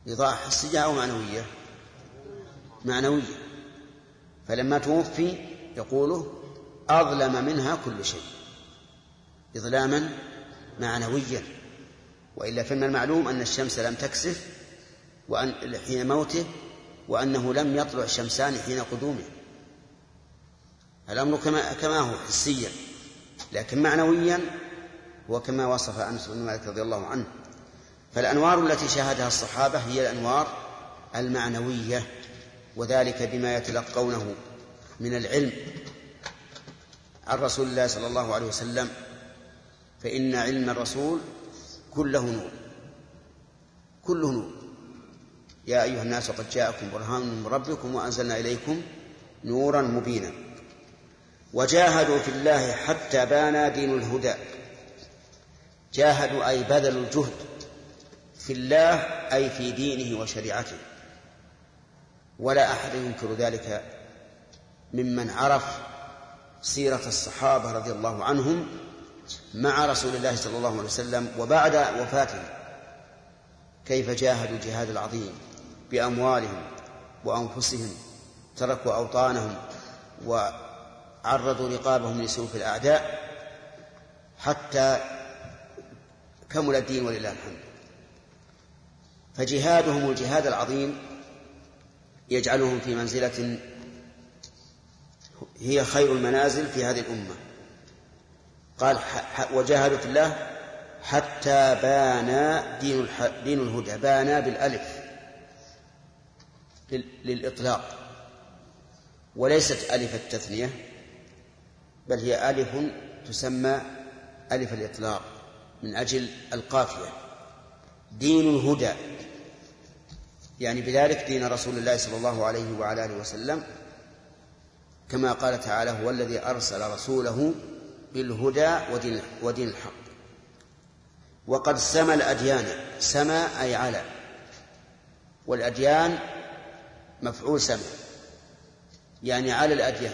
إضاءة حسية أو معنوية؟ معنوية. فلما توفي يقوله أظلم منها كل شيء إظلاما معنويا. وإلا فإن المعلوم أن الشمس لم تكسف حين موته، وأنه لم يطلع شمسان حين قدومه. الأمر كما هو حسيا، لكن معنويا وكما وصف أنس بن مالك رضي الله عنه. فالأنوار التي شاهدها الصحابة هي الأنوار المعنوية، وذلك بما يتلقونه من العلم عن رسول الله صلى الله عليه وسلم، فإن علم الرسول كله نور، كله نور. يا أيها الناس قد جاءكم برهان من ربكم وأنزلنا إليكم نورا مبينا. وجاهدوا في الله حتى بان دين الهدى. جاهدوا أي بذلوا الجهد في الله أي في دينه وشريعته، ولا أحد ينكر ذلك ممن عرف سيرة الصحابة رضي الله عنهم مع رسول الله صلى الله عليه وسلم وبعد وفاته، كيف جاهدوا الجهاد العظيم بأموالهم وأنفسهم، تركوا أوطانهم وعرضوا رقابهم لسيوف الأعداء حتى كمل الدين ولله الحمد. فجهادهم الجهاد العظيم يجعلهم في منزلة هي خير المنازل في هذه الأمة. قال وجاهدوا في الله حتى بان دين الهدى. بان بالألف للإطلاق، وليست ألف التثنية، بل هي ألف تسمى ألف الإطلاق من أجل القافية. دين الهدى يعني بذلك دين رسول الله صلى الله عليه وعلى آله وسلم، كما قال تعالى هو الذي أرسل رسوله بالهدى ودين الحق. وقد سمى الأديان، سمى أي على، والأديان مفعول سمى يعني على الأديان.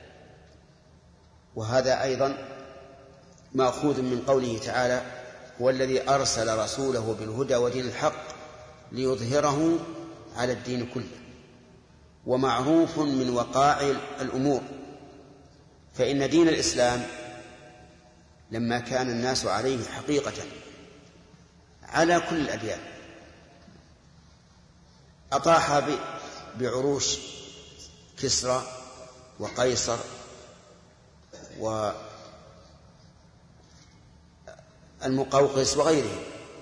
وهذا أيضا مأخوذ من قوله تعالى هو الذي أرسل رسوله بالهدى ودين الحق ليظهره على الدين كله. ومعروف من وقائع الأمور، فإن دين الإسلام لما كان الناس عليه حقيقة على كل الأديان أطاح بعروش كسرى وقيصر والمقوقس وغيرهم،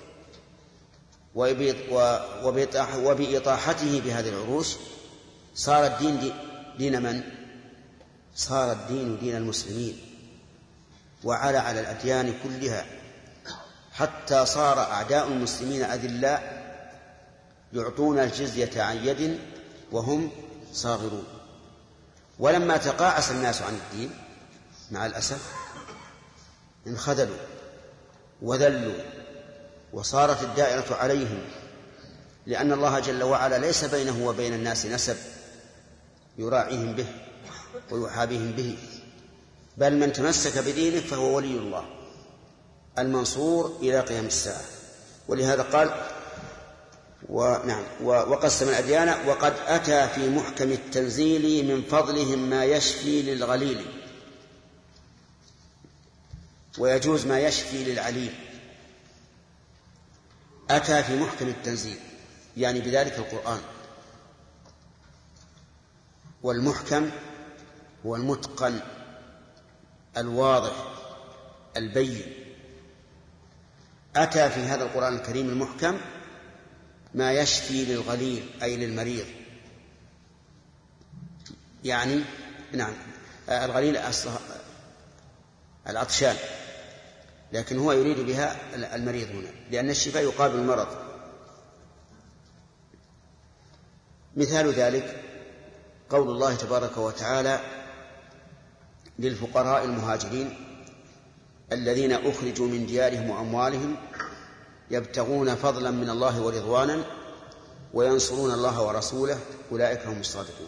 وبإطاحته بهذه العروش صار الدين دين من؟ صار الدين دين المسلمين، وعلى على الأديان كلها، حتى صار أعداء المسلمين أذلاء يعطون الجزية عن يد وهم صاغرون. ولما تقاعس الناس عن الدين مع الأسف انخذلوا وذلوا، وصارت الدائرة عليهم، لأن الله جل وعلا ليس بينه وبين الناس نسب يراعيهم به ويحابيهم به، بل من تمسك بدينه فهو ولي الله المنصور إلى قيام الساعة. ولهذا قال وقسم الأديان وقد أتى في محكم التنزيل من فضلهم ما يشفي للغليل، ويجوز ما يشفي للعليل. أتى في محكم التنزيل يعني بذلك القرآن، والمحكم هو المتقن الواضح البين. أتى في هذا القرآن الكريم المحكم ما يشفي للغليل أي للمريض، يعني الغليل العطشان، لكن هو يريد بها المريض هنا، لأن الشفاء يقابل المرض. مثال ذلك قول الله تبارك وتعالى للفقراء المهاجرين الذين أخرجوا من ديارهم وأموالهم يبتغون فضلا من الله ورضوانا وينصرون الله ورسوله أولئك هم الصادقون.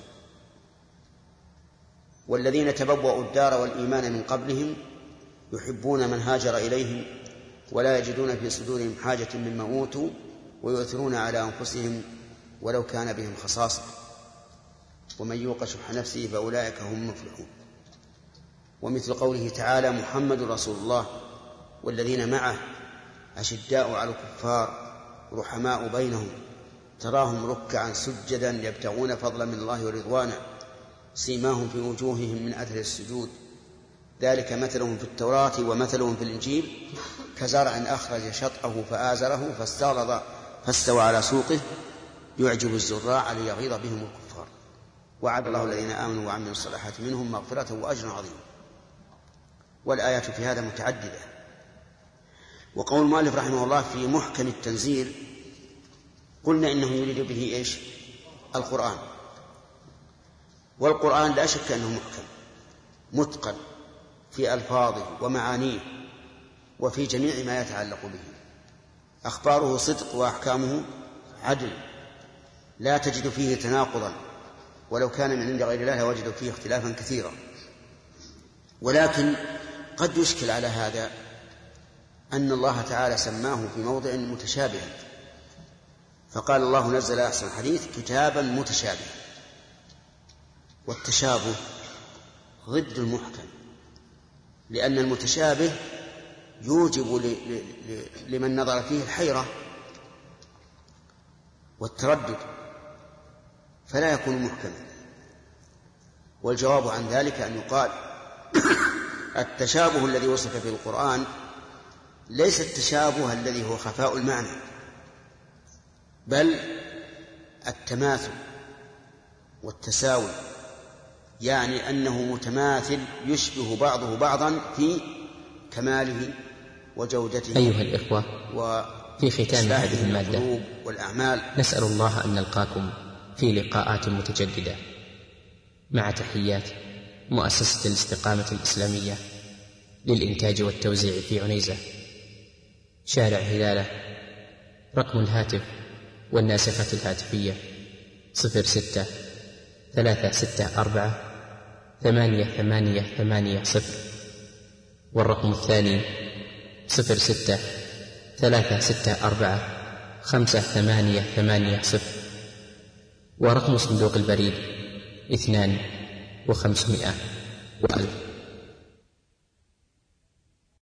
والذين تبوأوا الدار والإيمان من قبلهم يحبون من هاجر إليهم ولا يجدون في صدورهم حاجة مما أوتوا ويؤثرون على أنفسهم ولو كان بهم خصاصة ومن يوق شح نفسه فأولئك هم المفلحون. ومثل قوله تعالى محمد رسول الله والذين معه أشداء على الكفار رحماء بينهم تراهم ركعا سجدا يبتغون فضلا من الله ورضوانا سيماهم في وجوههم من أثر السجود ذلك مثلهم في التوراة ومثلهم في الإنجيل كزرع أخرج شطأه فآزره فاستغلظ فاستوى على سوقه يعجب الزراع ليغيظ بهم الكفار وعد الله الذين آمنوا وعملوا الصالحات منهم مغفرة وأجر عظيم. والآيات في هذا متعددة. وقول المؤلف رحمه الله في محكم التنزيل قلنا إنه يريد به إيش؟ القرآن. والقرآن لا شك أنه محكم متقن في ألفاظه ومعانيه وفي جميع ما يتعلق به. أخباره صدق وأحكامه عدل لا تجد فيه تناقضا ولو كان من عند غير الله لوجدوا فيه اختلافا كثيرا. ولكن قد يشكل على هذا أن الله تعالى سماه في موضع متشابها فقال الله نزل أحسن الحديث كتابا متشابها والتشابه ضد المحكم لأن المتشابه يوجب لمن نظر فيه الحيرة والتردد فلا يكون محكما. والجواب عن ذلك أن يقال التشابه الذي وصف في القرآن ليس التشابه الذي هو خفاء المعنى بل التماثل والتساوي يعني أنه متماثل يشبه بعضه بعضا في كماله وجودته. أيها الإخوة في ختام هذه المادة والأعمال نسأل الله أن نلقاكم في لقاءات متجددة مع تحيات مؤسسة الاستقامة الإسلامية للإنتاج والتوزيع في عنيزة شارع هلالة. رقم الهاتف والناسخة الهاتفية 06-364-8880 والرقم الثاني 06-364-5880 ورقم صندوق البريد 2500 وألف.